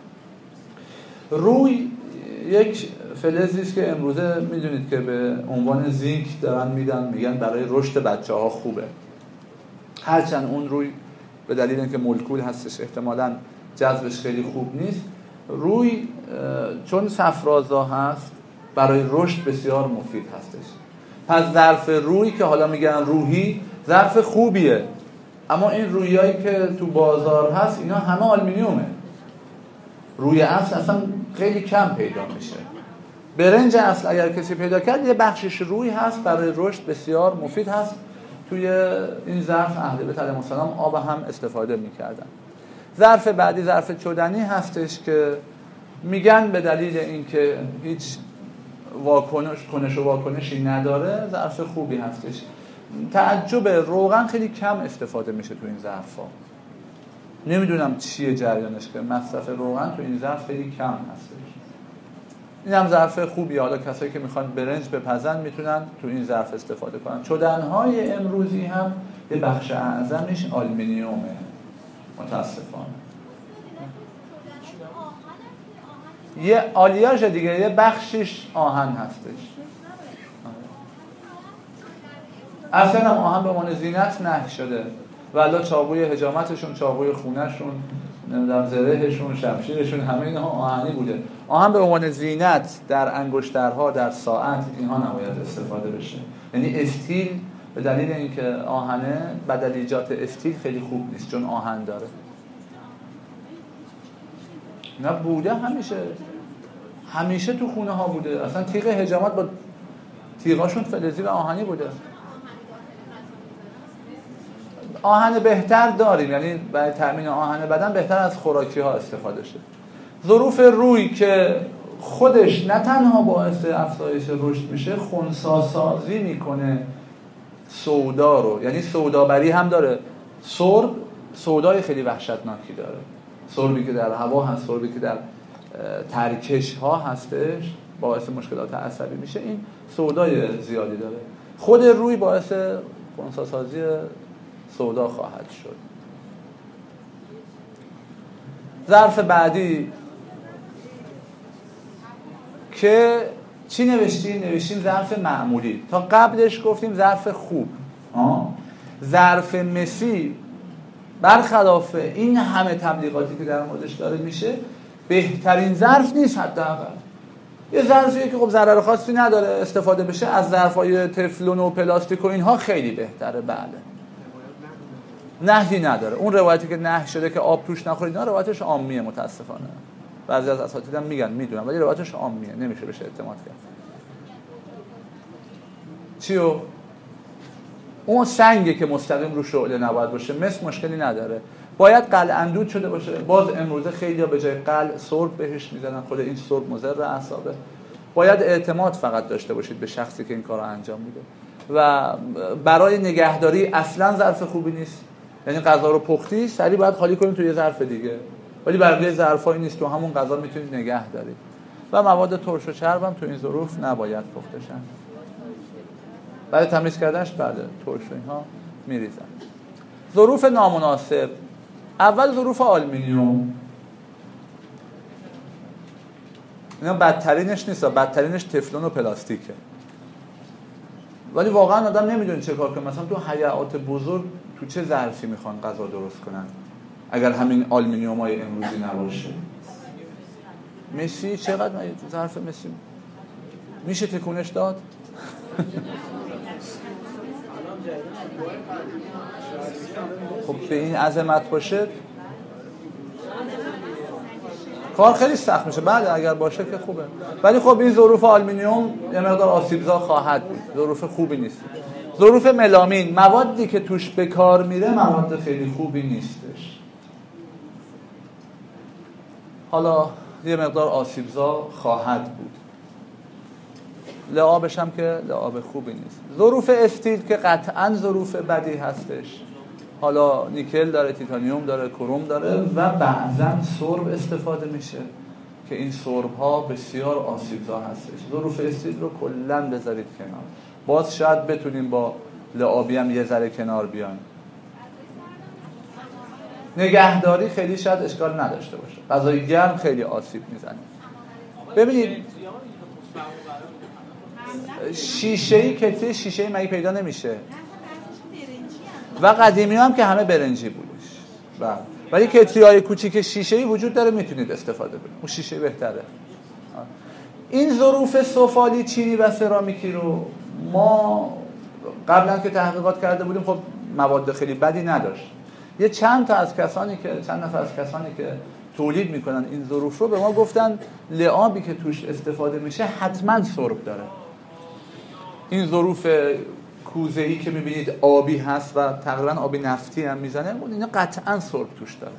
روی یک فلزی است که امروزه میدونید که به عنوان زینک دارن میدن، میگن برای رشد بچه‌ها خوبه، هرچند اون روی به دلیل اینکه مولکول هستش احتمالاً جذبش خیلی خوب نیست. روی چون صفرازا هست برای رشد بسیار مفید هستش. پس ظرف روی که حالا میگن روحی ظرف خوبیه، اما این رویایی که تو بازار هست اینا همه آلومینیومه. روی اصلا خیلی کم پیدا میشه. برنج اصل اگر کسی پیدا کرد یه بخشش روی هست، برای رشد بسیار مفید هست. توی این ظرف اهل بیت علیهم السلام آب هم استفاده میکردن. ظرف بعدی ظرف چدنی هستش که میگن به دلیل اینکه هیچ کنش و واکنشی نداره ظرف خوبی هستش. تعجب روغن خیلی کم استفاده میشه تو این ظرفا، نمیدونم چیه جریانش که مصرف روغن تو این ظرف خیلی کم هستش. این هم ظرف خوبیه، حالا کسایی که میخوان برنج بپزن میتونن تو این ظرف استفاده کنن. چدن‌های امروزی هم یه بخش اعظمش آلومینیومه متاسفانه. یه آلیاژ دیگه، یه بخشش آهن هستش. اصلا هم آهن به عنوان زینت نهی شده، ولی چاقوی حجامتشون، چاقوی خونهشون، نمیدونم زرهشون، شمشیرشون، همه اینها آهنی بوده. آهن به عنوان زینت در انگشترها، در ساعت، اینها نباید استفاده بشه. یعنی استیل به دلیل اینکه آهنه، بدلیجات استیل خیلی خوب نیست چون آهن داره. نه بوده، همیشه تو خونه ها بوده. اصلا تیغ حجامت با تیغاشون فلزی و آهنی بوده. آهن بهتر داریم، یعنی برای تامین آهن بدن بهتر از خوراکی ها استفاده شه. ظروف روی که خودش نه تنها باعث افزایش رشد میشه، خنثی‌سازی میکنه سودا رو، یعنی سودابری هم داره. سرب سودای خیلی وحشتناکی داره، سربی که در هوا هست، سربی که در ترکش ها هستش باعث مشکلات عصبی میشه، این سودای زیادی داره. خود روی باعث خنثی‌سازی سودا خواهد شد. ظرف بعدی که چی نوشتیم ظرف معمولی. تا قبلش گفتیم ظرف خوب. ظرف مسی برخلاف این همه تبلیغاتی که در موردش داره میشه بهترین ظرف نیست. حداقل یه ظرفیه که خب ضرر خاصی نداره استفاده بشه، از ظرفای تفلون و پلاستیک و اینها خیلی بهتره. بله، نهی نداره. اون روایتی که نهی شده که آب توش نخورید، اینا روایتش عامیه متاسفانه. بعضی از اساتیدم میگن میدونم، ولی روایتش عامیه، نمیشه بهش اعتماد کرد. چیو؟ اون سنگی که مستقیم رو شعله نباید باشه، مثل مشکلی نداره. باید قل اندود شده باشه. باز امروزه خیلی‌ها به جای قل سرب بهش میزنن، خود این سرب مضر اعصابه. باید اعتماد فقط داشته باشید به شخصی که این کارو انجام میده. و برای نگهداری اصلا ظرف خوبی نیست. یعنی غذا رو پختی سریع باید خالی کنید توی ظرف دیگه، ولی بقیه ظرفای نیست، تو همون غذا میتونید نگه دارید. و مواد ترش و چرب هم تو این ظروف نباید پخته شن. برای تمیز کردنش بله ترش و اینها میریزن. ظروف نامناسب، اول ظروف آلومینیوم اینا بدترینش نیست، بدترینش تفلون و پلاستیکه. ولی واقعا آدم نمیدونه چه کار کنه. مثلا تو هیئات بزرگ تو چه ظرفی میخوان غذا درست کنن اگر همین آلومینیومای امروزی نباشه؟ مسی چقدر ظرف مسی میشه تکونش داد؟ خب به این عظمت باشه کار خیلی سخت میشه. بله اگر باشه که خوبه، ولی خب این ظروف آلومینیوم یه مقدار آسیبزا خواهد بود، ظروف خوبی نیست. ظروف ملامین، موادی که توش به کار میره مواد خیلی خوبی نیستش. حالا یه مقدار آسیبزا خواهد بود. لعابش هم که لعاب خوبی نیست. ظروف استیل که قطعاً ظروف بدی هستش. حالا نیکل داره، تیتانیوم داره، کروم داره و بعضاً سرب استفاده میشه که این سرب ها بسیار آسیبزا هستش. ظروف استیل رو کلاً بذارید کنار. باز شاید بتونیم با لعابی هم یه ذره کنار بیایم. نگهداری خیلی شاید اشکال نداشته باشه. غذای گرم خیلی آسیب میزنه. ببینید شیشه‌ای کتری شیشه‌ای مگه پیدا نمیشه؟ و قدیمی هم که همه برنجی بودش. بله. ولی کتری‌های کوچیک شیشه‌ای وجود داره، میتونید استفاده کنید. اون شیشه بهتره. این ظروف سفالی چینی و سرامیکی رو ما قبلا که تحقیقات کرده بودیم خب مواد خیلی بدی نداشت. یه چند نفر از کسانی که تولید میکنن این ظروف رو به ما گفتن لعابی که توش استفاده میشه حتما سرب داره. این ظروف کوزه‌ای که میبینید آبی هست و تقریبا آبی نفتی هم میزنه، اینا قطعا سرب توش داره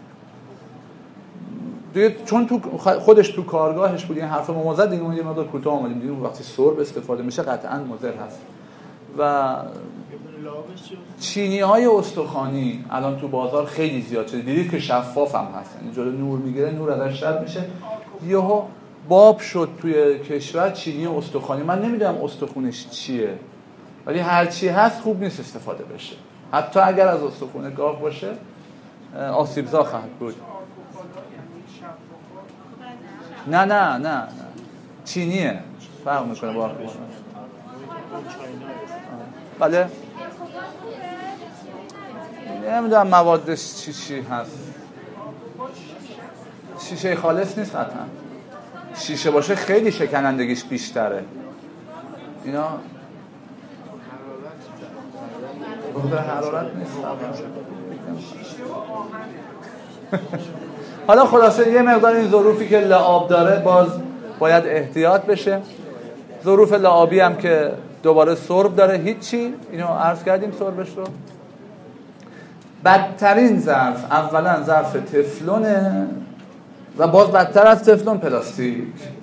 دیگه. چون تو خودش تو کارگاهش بود این حرف ما زد دیگه، ما یه مقدار کوتاه اومدیم دیدیم وقتی سرب استفاده میشه قطعا مضر هست. و چینی‌های استخوانی الان تو بازار خیلی زیاد شده، دیدید که شفاف هم هستن، اینجا نور میگیره، نور ازش رد میشه. یهو باب شد توی کشور چینی استخوانی. من نمیدونم استخونش چیه، ولی هر چی هست خوب نیست استفاده بشه. حتی اگر از استخوان گاو باشه آسیبزا خواهد بود. نه چینیه، فرق میکنه با بله نمیدونم موادش چی هست. شیشه خالص نیست قطعا. شیشه باشه خیلی شکنندگیش بیشتره. اینا بخاطر حرارت نیست. حالا خلاصه یه مقدار این ظروفی که لعاب داره باز باید احتیاط بشه. ظروف لعابی هم که دوباره سرب داره، هیچی، اینو عرض کردیم سربش رو. بدترین ظرف اولا ظرف تفلونه و باز بدتر از تفلون پلاستیک.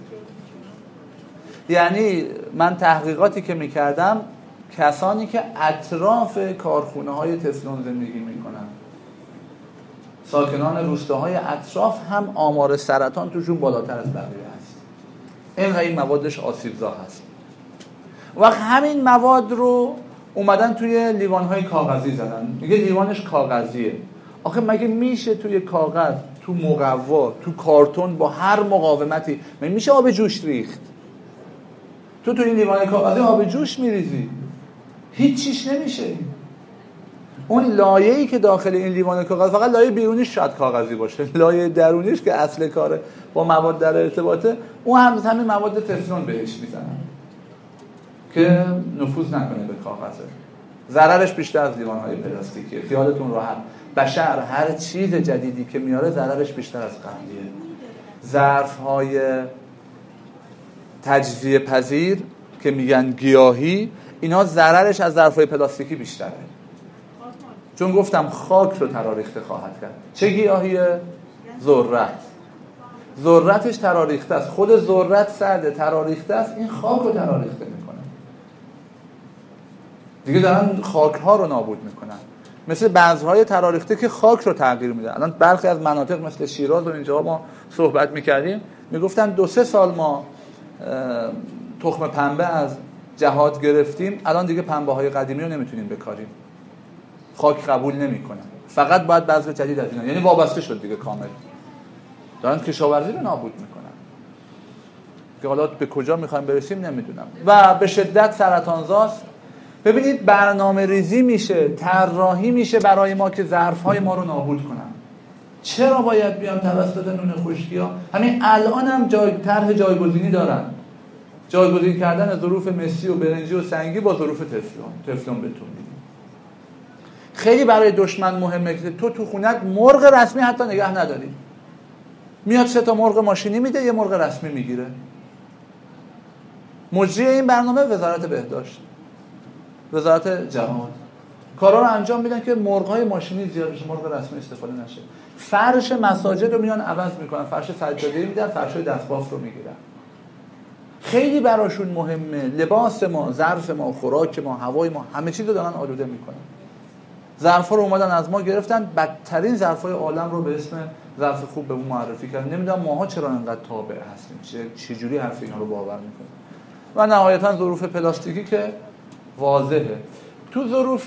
یعنی من تحقیقاتی که میکردم کسانی که اطراف کارخونه های تفلون زندگی میکنن، ساکنان روستاهای اطراف، هم آمار سرطان توشون بالاتر از بقیه هست. اینقدر این موادش آسیبزا هست. وقت همین مواد رو اومدن توی لیوان‌های کاغذی زدن. میگه لیوانش کاغذیه. آخه مگه میشه توی کاغذ، تو مقوا، تو کارتون با هر مقاومتی مگه میشه آب جوش ریخت؟ تو این لیوان کاغذی آب جوش میریزی، هیچ چیش نمیشه. اون لایه‌ای که داخل این لیوان کاغذ، فقط لایه بیرونیش شاید کاغذی باشه، لایه درونیش که اصل کاره با مواد در ارتباطه، اون همین مواد تفلون بهش میزنن که نفوذ نکنه به کاغذه. ضررش بیشتر از لیوان‌های پلاستیکیه. خیالتون راحت، بشر هر چیز جدیدی که میاره ضررش بیشتر از قبلیه. ظرف‌های تجزیه پذیر که میگن گیاهی، اینا ضررش از ظرف‌های پلاستیکی بیشتره. چون گفتم خاک رو تراریخته خواهد کرد. چه گیاهیه؟ ذرت. ذرتش تراریخته است. خود ذرت سرده، تراریخته است، این خاک رو تراریخته میکنه. دیگه دارن خاک ها رو نابود میکنن. مثل بذرهای تراریخته که خاک رو تغییر میدن. الان برخی از مناطق مثل شیراز و اینجا ما صحبت میکردیم، میگفتن 2-3 سال ما تخم پنبه از جهاد گرفتیم، الان دیگه پنبه های قدیمی رو نمیتونیم بکاریم، خاک قبول نمیکنه، فقط باید بذر جدید از اینا. یعنی وابسته شد دیگه کامل، دارن کشاورزی رو نابود میکنن. که حالا به کجا میخوایم برسیم نمیدونم، و به شدت سرطانزاست. ببینید برنامه ریزی میشه، طراحی میشه برای ما که ظرفهای ما رو نابود کنن. چرا باید بیان توسط نون خشکی‌ها؟ همین الان هم طرح جایگزینی دارن، جایگزین کردن ظروف مسی و برنجی و سنگی با ظروف تفلون بتون میدیم. خیلی برای دشمن مهمه که تو خونت مرغ رسمی حتی نگه نداری. میاد 3 تا مرغ ماشینی میده، یه مرغ رسمی میگیره. مجری این برنامه وزارت بهداشت، وزارت جهاد کارا رو انجام میدن که مرغ‌های ماشینی زیاد بشه، مرغ رسمی استفاده نشه. فرش مساجد رو میان عوض میکنن، فرش سجاده‌ای میدن، فرش‌های دستباف رو میگیرن. خیلی براشون مهمه. لباس ما، ظرف ما، خوراک ما، هوای ما، همه چیز رو دارن آلوده میکنن. ظرفا رو اومدن از ما گرفتن، بدترین ظرفای عالم رو به اسم ظرف خوب به اون معرفی کردن. نمیدونم ماها چرا اینقدر تابع هستیم، چه جوری حرف اینا رو باور میکنیم. و نهایتا ظروف پلاستیکی که واضحه. تو ظروف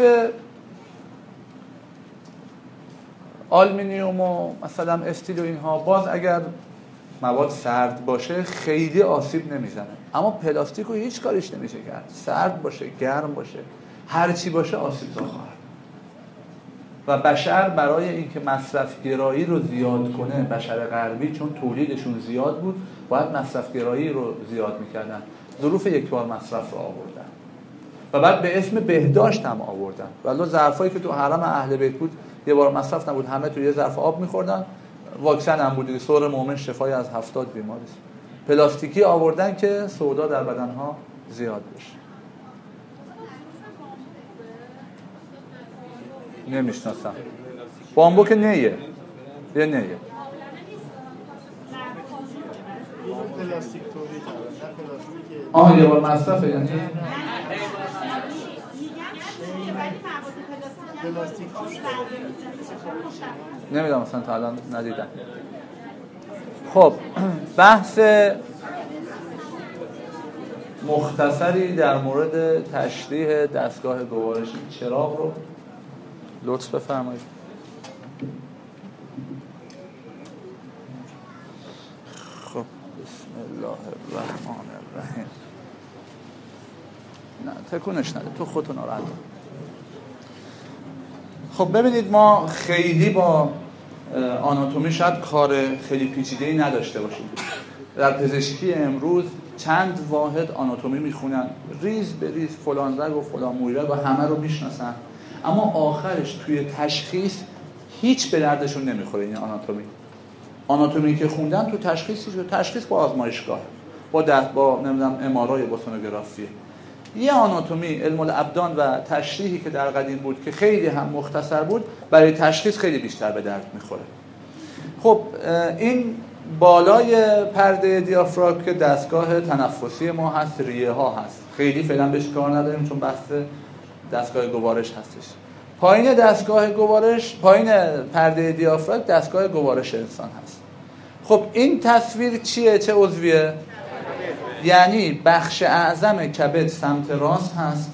آلومینیوم و مثلا استیل و اینها باز اگر مواد سرد باشه خیلی آسیب نمیزنه، اما پلاستیک رو هیچ کاریش نمیشه کرد. سرد باشه، گرم باشه، هر چی باشه آسیب زا خواهد. و بشر برای اینکه مصرف گرایی رو زیاد کنه، بشر غربی چون تولیدشون زیاد بود باید مصرف گرایی رو زیاد میکردن، ظروف یک بار مصرف رو آوردن و بعد به اسم بهداشت هم آوردن. ولی ظرفایی که تو حرم اهل بیت بود یه بار مصرف نبود، همه تو یه ظرف آب می‌خوردن. واکسن هم بود، سور مومن شفای از 70 بیماری است. پلاستیکی آوردن که سودا در بدنها زیاد بشه. نمیشناسم. بامبو که نیه. یه نیه. پلاستیک تولید کردن، یه بار مصرفه یعنی پلاستیک نمیدونم مثلا تا الان ندیدم. خب بحث مختصری در مورد تشریح دستگاه گوارش چراغ رو لطف بفرمایید. خب بسم الله الرحمن الرحیم. نه تکونش نده، تو خودتون ناراحت. خب ببینید ما خیلی با آناتومی شاید کار خیلی پیچیده‌ای نداشته باشیم. در پزشکی امروز چند واحد آناتومی میخونن، ریز به ریز، فلان رگ و فلان مویرگ و همه رو میشناسن، اما آخرش توی تشخیص هیچ به دردشون نمیخوره. این آناتومی که خوندن تو تشخیص با آزمایشگاه، با نمیدونم ام‌آرآی، با سونوگرافی. یه آناتومی علم الابدان و تشریحی که در قدیم بود که خیلی هم مختصر بود، برای تشخیص خیلی بیشتر به درد میخوره. خب این بالای پرده دیافراگم که دستگاه تنفسی ما هست، ریه ها هست، خیلی فعلا بهش کار نداریم چون بحث دستگاه گوارش هستش. پایین دستگاه گوارش، پایین پرده دیافراگم دستگاه گوارش انسان هست. خب این تصویر چیه؟ چه عضویه؟ یعنی بخش اعظم کبد سمت راست هست،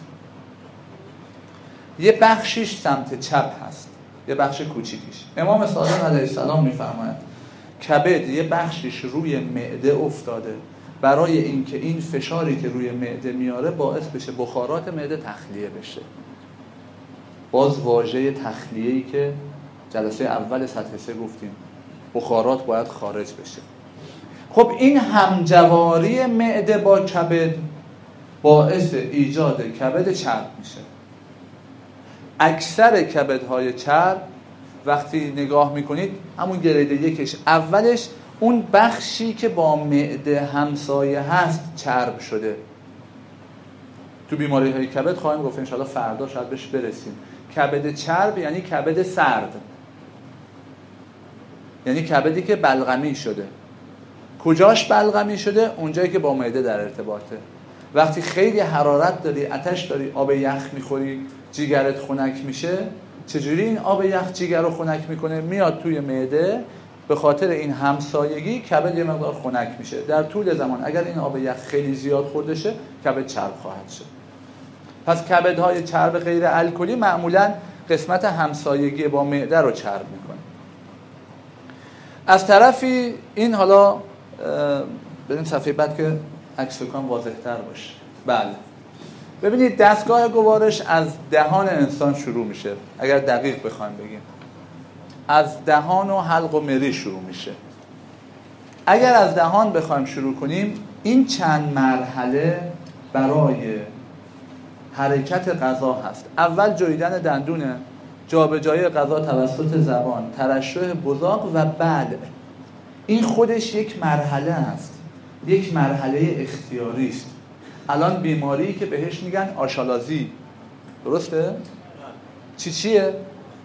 یه بخشیش سمت چپ هست، یه بخش کوچیکیش. امام صادق علیه السلام میفرماید کبد یه بخشیش روی معده افتاده، برای اینکه این فشاری که روی معده میاره باعث بشه بخارات معده تخلیه بشه. باز واژه تخلیه‌ای که جلسه اول سطح 3 گفتیم، بخارات باید خارج بشه. خب این همجواری معده با کبد باعث ایجاد کبد چرب میشه. اکثر کبدهای چرب وقتی نگاه میکنید همون گرید یکش اولش اون بخشی که با معده همسایه هست چرب شده. تو بیماری های کبد خواهیم گفت انشاءالله فردا شاید بهش برسیم. کبد چرب یعنی کبد سرد، یعنی کبدی که بلغمی شده. کجاش بلغمی شده؟ اونجایی که با معده در ارتباطه. وقتی خیلی حرارت داری، آتش داری، آب یخ میخوری، جیگرت خنک میشه. چجوری این آب یخ جیگر رو خنک میکنه؟ میاد توی معده، به خاطر این همسایگی کبد یه مقدار خنک میشه. در طول زمان اگر این آب یخ خیلی زیاد خورده شه کبد چرب خواهد شد. پس کبدهای چرب غیر الکلی معمولاً قسمت همسایگی با معده رو چرب میکنه. از طرفی این حالا بریم صفحه بعد که عکس فکرم واضح‌تر باشه. بله ببینید دستگاه گوارش از دهان انسان شروع میشه. اگر دقیق بخوایم بگیم از دهان و حلق و مری شروع میشه. اگر از دهان بخوایم شروع کنیم این چند مرحله برای حرکت غذا هست. اول جویدن دندونه، جابجایی غذا توسط زبان، ترشح بزاق و بلع. این خودش یک مرحله است، یک مرحله اختیاری است. الان بیماری که بهش میگن آشالازی، درسته؟ چیه؟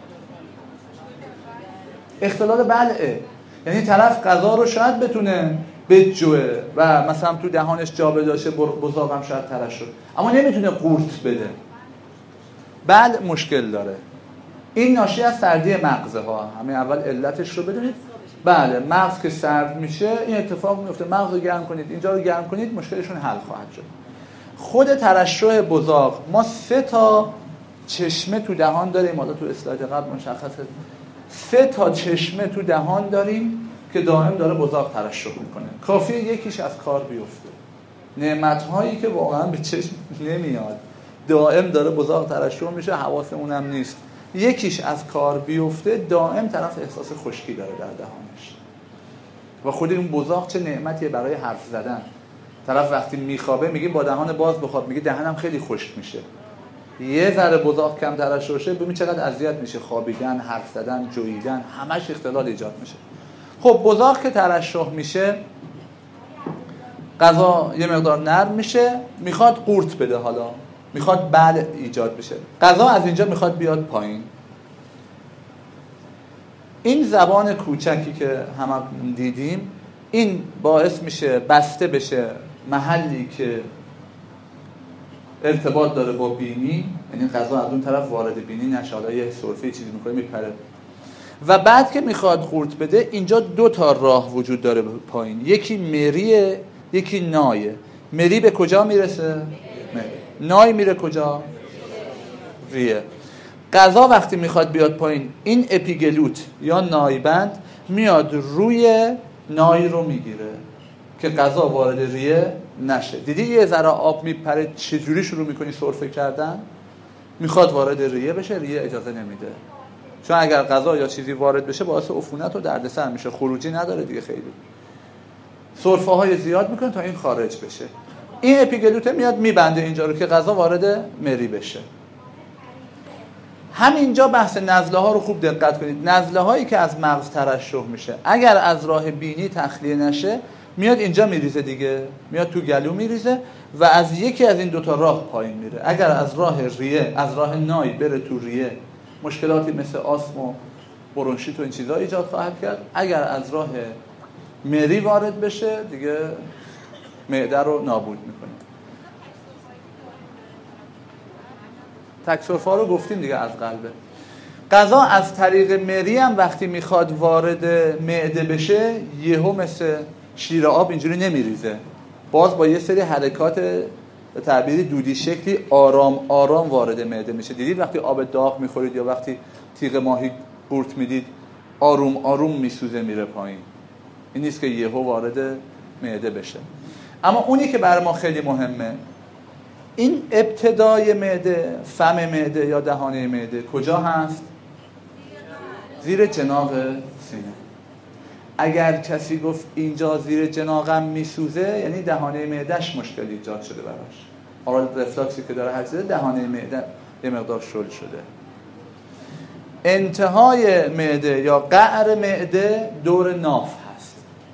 اختلال بلعه. یعنی طرف غذا رو شاید بتونه بجوه و مثلا تو دهانش جابجا شه، بزاق هم شاید ترشح، اما نمیتونه قورت بده. بلع مشکل داره. این ناشی از سردی مغزه ها. همین اول علتش رو بدونید. بله مغز که سرد میشه این اتفاق میفته. مغز رو گرم کنید، اینجا رو گرم کنید، مشکلشون حل خواهد شد. خود ترشح بزاق، ما 3 تا چشمه تو دهان داریم. حالا تو اسلاید قبل مشخصه 3 تا چشمه تو دهان داریم که دائم داره بزاق ترشح میکنه. کافیه یکیش از کار بیفته. نعمت‌هایی که واقعا به چشم نمیاد، دائم داره بزاق ترشح میشه، حواسمون هم نیست. یکیش از کار بیفته دائم طرف احساس خشکی داره در دهانش. و خود این بزاق چه نعمتیه برای حرف زدن. طرف وقتی میخوابه میگه با دهان باز بخواب، میگه دهنم خیلی خشک میشه. یه ذره بزاق کم ترشح شه ببین چقدر اذیت میشه. خوابیدن، حرف زدن، جویدن، همش اختلال ایجاد میشه. خب بزاق که ترشح میشه غذا یه مقدار نرم میشه، میخواد قورت بده، حالا میخواد بلع ایجاد بشه. غذا از اینجا میخواد بیاد پایین. این زبان کوچکی که همه دیدیم این باعث میشه بسته بشه محلی که ارتباط داره با بینی، یعنی غذا از اون طرف وارد بینی نشه، حالا یه سرفه چیزی میکنه میپره. و بعد که میخواد قورت بده اینجا 2 تا راه وجود داره پایین. یکی مریه، یکی نایه. مری به کجا میرسه؟ مری. نای میره کجا؟ ریه. غذا وقتی میخواد بیاد پایین این اپیگلوت یا نایبند میاد روی نای رو میگیره که غذا وارد ریه نشه. دیدی یه ذره آب میپره چجوری شروع میکنی سرفه کردن؟ میخواد وارد ریه بشه، ریه اجازه نمیده. چون اگر غذا یا چیزی وارد بشه باعث عفونت و دردسر میشه، خروجی نداره دیگه. خیلی سرفه های زیاد میکنه تا این خارج بشه. این اپیگلوته میاد میبنده اینجا رو که غذا وارد مری بشه. همینجا بحث نزله ها رو خوب دقت کنید. نزله هایی که از مغز ترشح میشه اگر از راه بینی تخلیه نشه میاد اینجا میریزه دیگه، میاد تو گلو میریزه و از یکی از این 2 تا راه پایین میره. اگر از راه ریه، از راه نای بره تو ریه، مشکلاتی مثل آسم و برونشیت و این چیزا ایجاد خواهد کرد. اگر از راه مری وارد بشه دیگه معده رو نابود میکنه. تکسرفا رو گفتیم دیگه از قلبه. غذا از طریق مری هم وقتی میخواد وارد معده بشه یهو مثل شیر آب اینجوری نمیریزه. باز با یه سری حرکات به تعبیری دودی شکلی آرام آرام وارد معده میشه. دیدید وقتی آب داغ میخورید یا وقتی تیغ ماهی قورت میدید آروم آروم میسوزه میره پایین. این نیست که یهو وارد معده بشه. اما اونی که برای ما خیلی مهمه این ابتدای معده، فم معده یا دهانه معده کجا هست؟ زیر جناق سینه. اگر کسی گفت اینجا زیر جناقم میسوزه یعنی دهانه معدهش مشکل ایجاد شده براش. اورال رفلاکسی که داره حرکت دهانه معده یه مقدار شل شده. انتهای معده یا قعر معده دور ناف هست.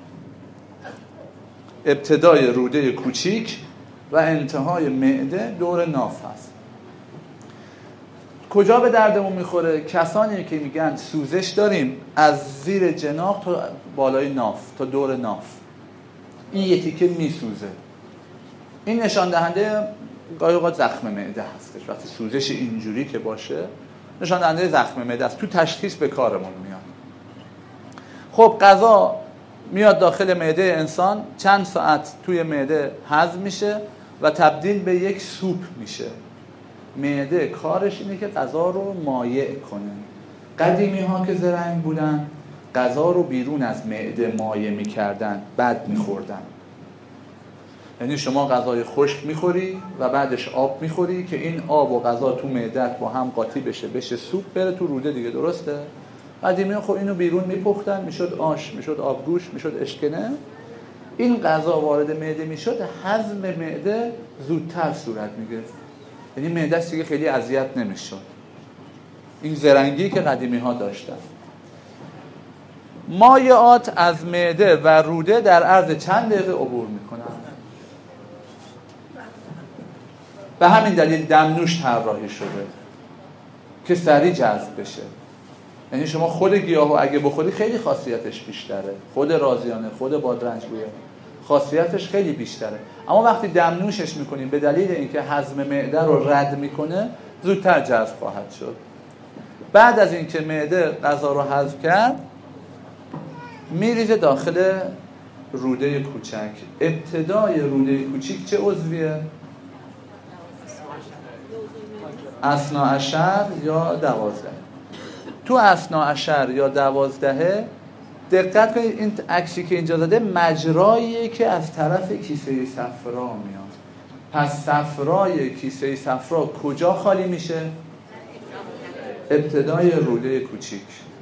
ابتدای روده کوچیک و انتهای معده دور ناف هست. کجا به دردمون میخوره؟ کسانی که میگن سوزش داریم از زیر جناق تا بالای ناف تا دور ناف، این یه تیکه میسوزه. این نشان دهنده گاهی اوقات زخم معده هستش. وقتی سوزش اینجوری که باشه نشان دهنده زخم معده است. تو تشخیص به کارمون میاد. خب غذا میاد داخل معده انسان، چند ساعت توی معده هضم میشه و تبدیل به یک سوپ میشه. معده کارش اینه که غذا رو مایع کنه. قدیمی ها که زرنگ بودن غذا رو بیرون از معده مایع میکردن، بعد میخوردن. یعنی شما غذای خشک میخوری و بعدش آب میخوری که این آب و غذا تو معدت با هم قاطی بشه سوپ بره تو روده دیگه، درسته؟ قدیمی‌ها خب اینو بیرون میپختن، میشد آش، میشد آبگوش، میشد اشکنه. این غذا وارد معده میشد، هضم معده زودتر صورت میگرفت، یعنی معده‌اش دیگه خیلی اذیت نمیشد. این زرنگی که قدیمی‌ها داشتن. مایعات از معده و روده در عرض چند دقیقه عبور میکنن. به همین دلیل دمنوش طراحی شده که سریع جذب بشه. یعنی شما خود گیاهو اگه بخوری خیلی خاصیتش بیشتره، خود رازیانه، خود بادرنجگویه خاصیتش خیلی بیشتره، اما وقتی دمنوشش میکنیم به دلیل اینکه هضم معده رو رد میکنه زودتر جذب خواهد شد. بعد از اینکه معده غذا رو هضم کرد میریزه داخل روده کوچک. ابتدای روده کوچیک چه عضویه؟ اثناعشر یا 12. تو اثناعشر یا 12 دقت کنید، این عکسی که اینجا داده مجراییه که از طرف کیسه صفرا میاد. پس صفرای کیسه صفرا کجا خالی میشه؟ ابتدای روده کوچیک.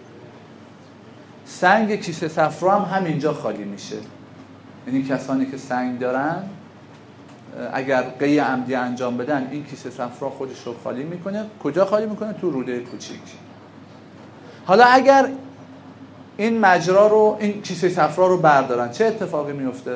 سنگ کیسه صفرا هم همینجا خالی میشه. یعنی کسانی که سنگ دارن اگر قی عمدی انجام بدن این کیسه صفرا خودش رو خالی میکنه. کجا خالی میکنه؟ تو روده کوچیک. حالا اگر این مجرا رو، این کیسه صفرا رو بردارن چه اتفاقی میفته؟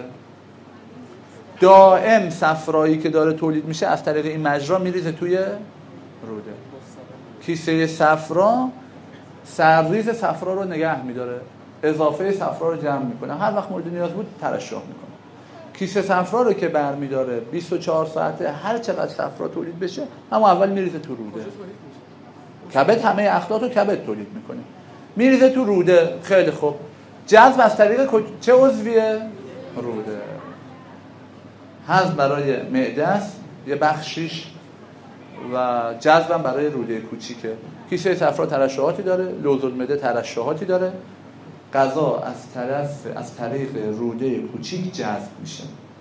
دائم صفرایی که داره تولید میشه از طریق این مجرا میریزه توی روده. کیسه صفرا سرریز صفرا رو نگه میداره، اضافه صفرا رو جمع میکنه، هر وقت مورد نیاز بود ترشح میکنه. کیسه صفرا رو که برمیداره 24 ساعته هر چقدر صفرا تولید بشه اما اول میریزه تو روده. کبد همه اخلاط رو کبد تولید میکنه، میریزه تو روده. خیلی خوب، جذب از طریق چه عضویه؟ روده. هضم برای معده است یه بخشیش و جذبم برای روده کوچیکه. کیسه صفرا ترشحاتی داره، لوزالمعده ترشحاتی داره، غذا از طریق روده کوچیک جذب میشه.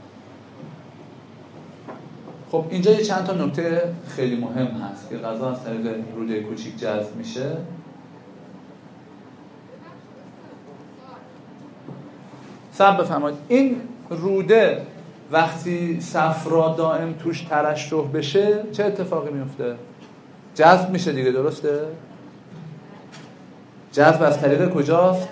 خب اینجا یه چند تا نکته خیلی مهم هست که غذا از طریق روده کوچیک جذب میشه. صبر بفرمایید. این روده وقتی صفرا دائم توش ترشح بشه چه اتفاقی میفته؟ جذب میشه دیگه، درسته؟ جذب از طریق کجاست؟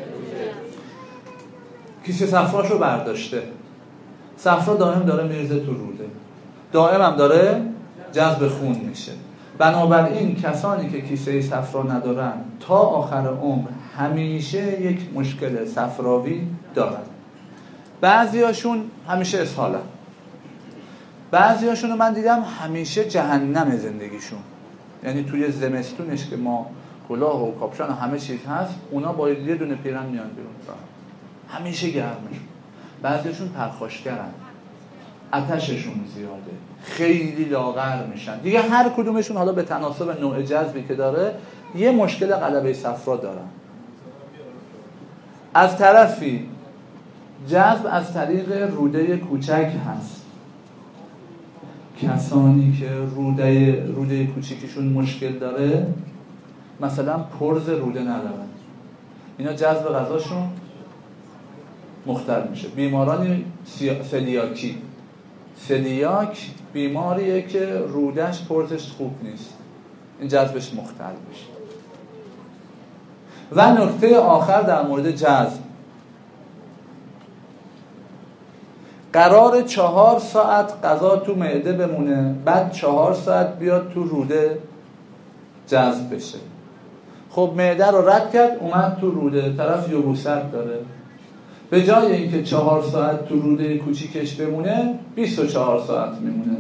کیسه صفراشو برداشته، صفرا دائم داره میریزه تو روده، دائم هم داره جذب خون میشه. بنابراین کسانی که کیسه صفرا ندارن تا آخر عمر همیشه یک مشکل صفراوی دارن. بعضیاشون همیشه اسهالن، بعضیاشون رو من دیدم همیشه جهنم زندگیشون. یعنی توی زمستونش که ما کلاه و کاپشن و همه چیز هست، اونا با یه دونه پیرن میان بیرون، همیشه گرمشون. بعضیشون پرخاشگرن، آتششون زیاده، خیلی لاغر میشن دیگه. هر کدومشون حالا به تناسب نوع جذبی که داره یه مشکل غلبه صفرا دارن. از طرفی جذب از طریق روده کوچک هست. کسانی که روده کوچیکشون مشکل داره، مثلا پرز روده ندارن، اینا جذب غذاشون مختل میشه. بیماران سلیاک بیماریه که رودش پرزش خوب نیست، این جذبش مختل میشه. و نکته آخر در مورد جذب، قرار 4 ساعت غذا تو معده بمونه، بعد 4 ساعت بیاد تو روده جذب بشه. خب معده رو رد کرد اومد تو روده، طرف یبوست داره، به جای اینکه 4 ساعت تو روده کوچیکش بمونه 24 ساعت میمونه.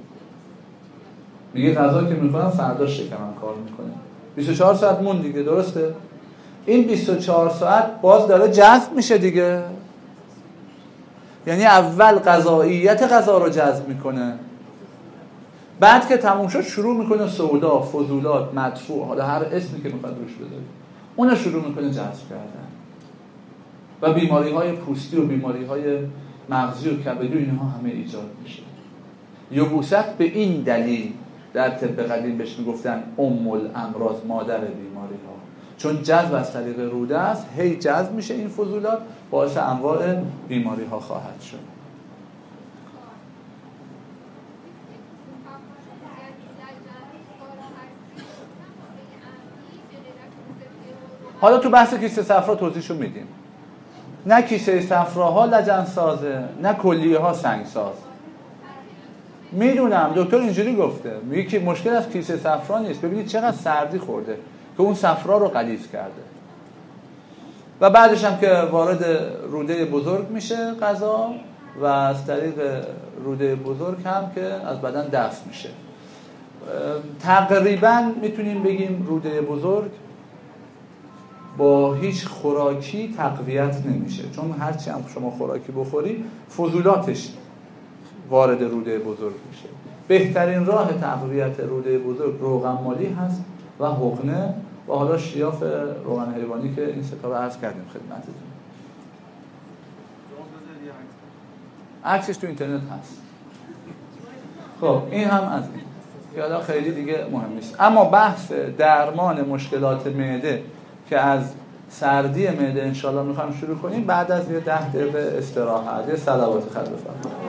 میگه غذا که میخورم فردا شکمم کار میکنه. 24 ساعت مون دیگه، درسته؟ این 24 ساعت باز داره جذب میشه دیگه. یعنی اول غذاییت غذا رو جذب میکنه، بعد که تموم شد شروع میکنه سودا، فضولات، مدفوع، حالا هر اسمی که میخواد روش بذاره، اون شروع میکنه جذب کردن. و بیماری‌های پوستی و بیماری‌های مغزی و کبدی، اینها همه ایجاد میشه. یبوست به این دلیل در طب قدیم بهش میگفتن ام الامراض، مادر بیماری ها، چون جذب از طریق روده است، هی جذب میشه این فضولات، باعث انواع بیماری ها خواهد شد. حالا تو بحث کیسه صفرا توضیحشو میدیم. نه کیسه صفراها لجن سازه، نه کلیه ها سنگ ساز. میدونم دکتر اینجوری گفته، میگه که مشکل از کیسه صفرا نیست، ببینید چقدر سردی خورده که اون صفرا رو غلیظ کرده و بعدش هم که وارد روده بزرگ میشه غذا و از طریق روده بزرگ هم که از بدن دفع میشه. تقریبا میتونیم بگیم روده بزرگ با هیچ خوراکی تقویت نمیشه، چون هرچی هم شما خوراکی بخوری فضولاتش وارد روده بزرگ میشه. بهترین راه تقویت روده بزرگ روغن مالی هست و حقنه و حالا شیاف روغن حیوانی که این ستا رو عرض کردیم خدمتتون. عکسش تو اینترنت هست. خب این هم از این که حالا خیلی دیگه مهم نیست. اما بحث درمان مشکلات معده که از سردی معده انشالله میخوایم شروع کنیم بعد از یه 10 دقیقه استراحت. یه صلوات خیر بفرمایید.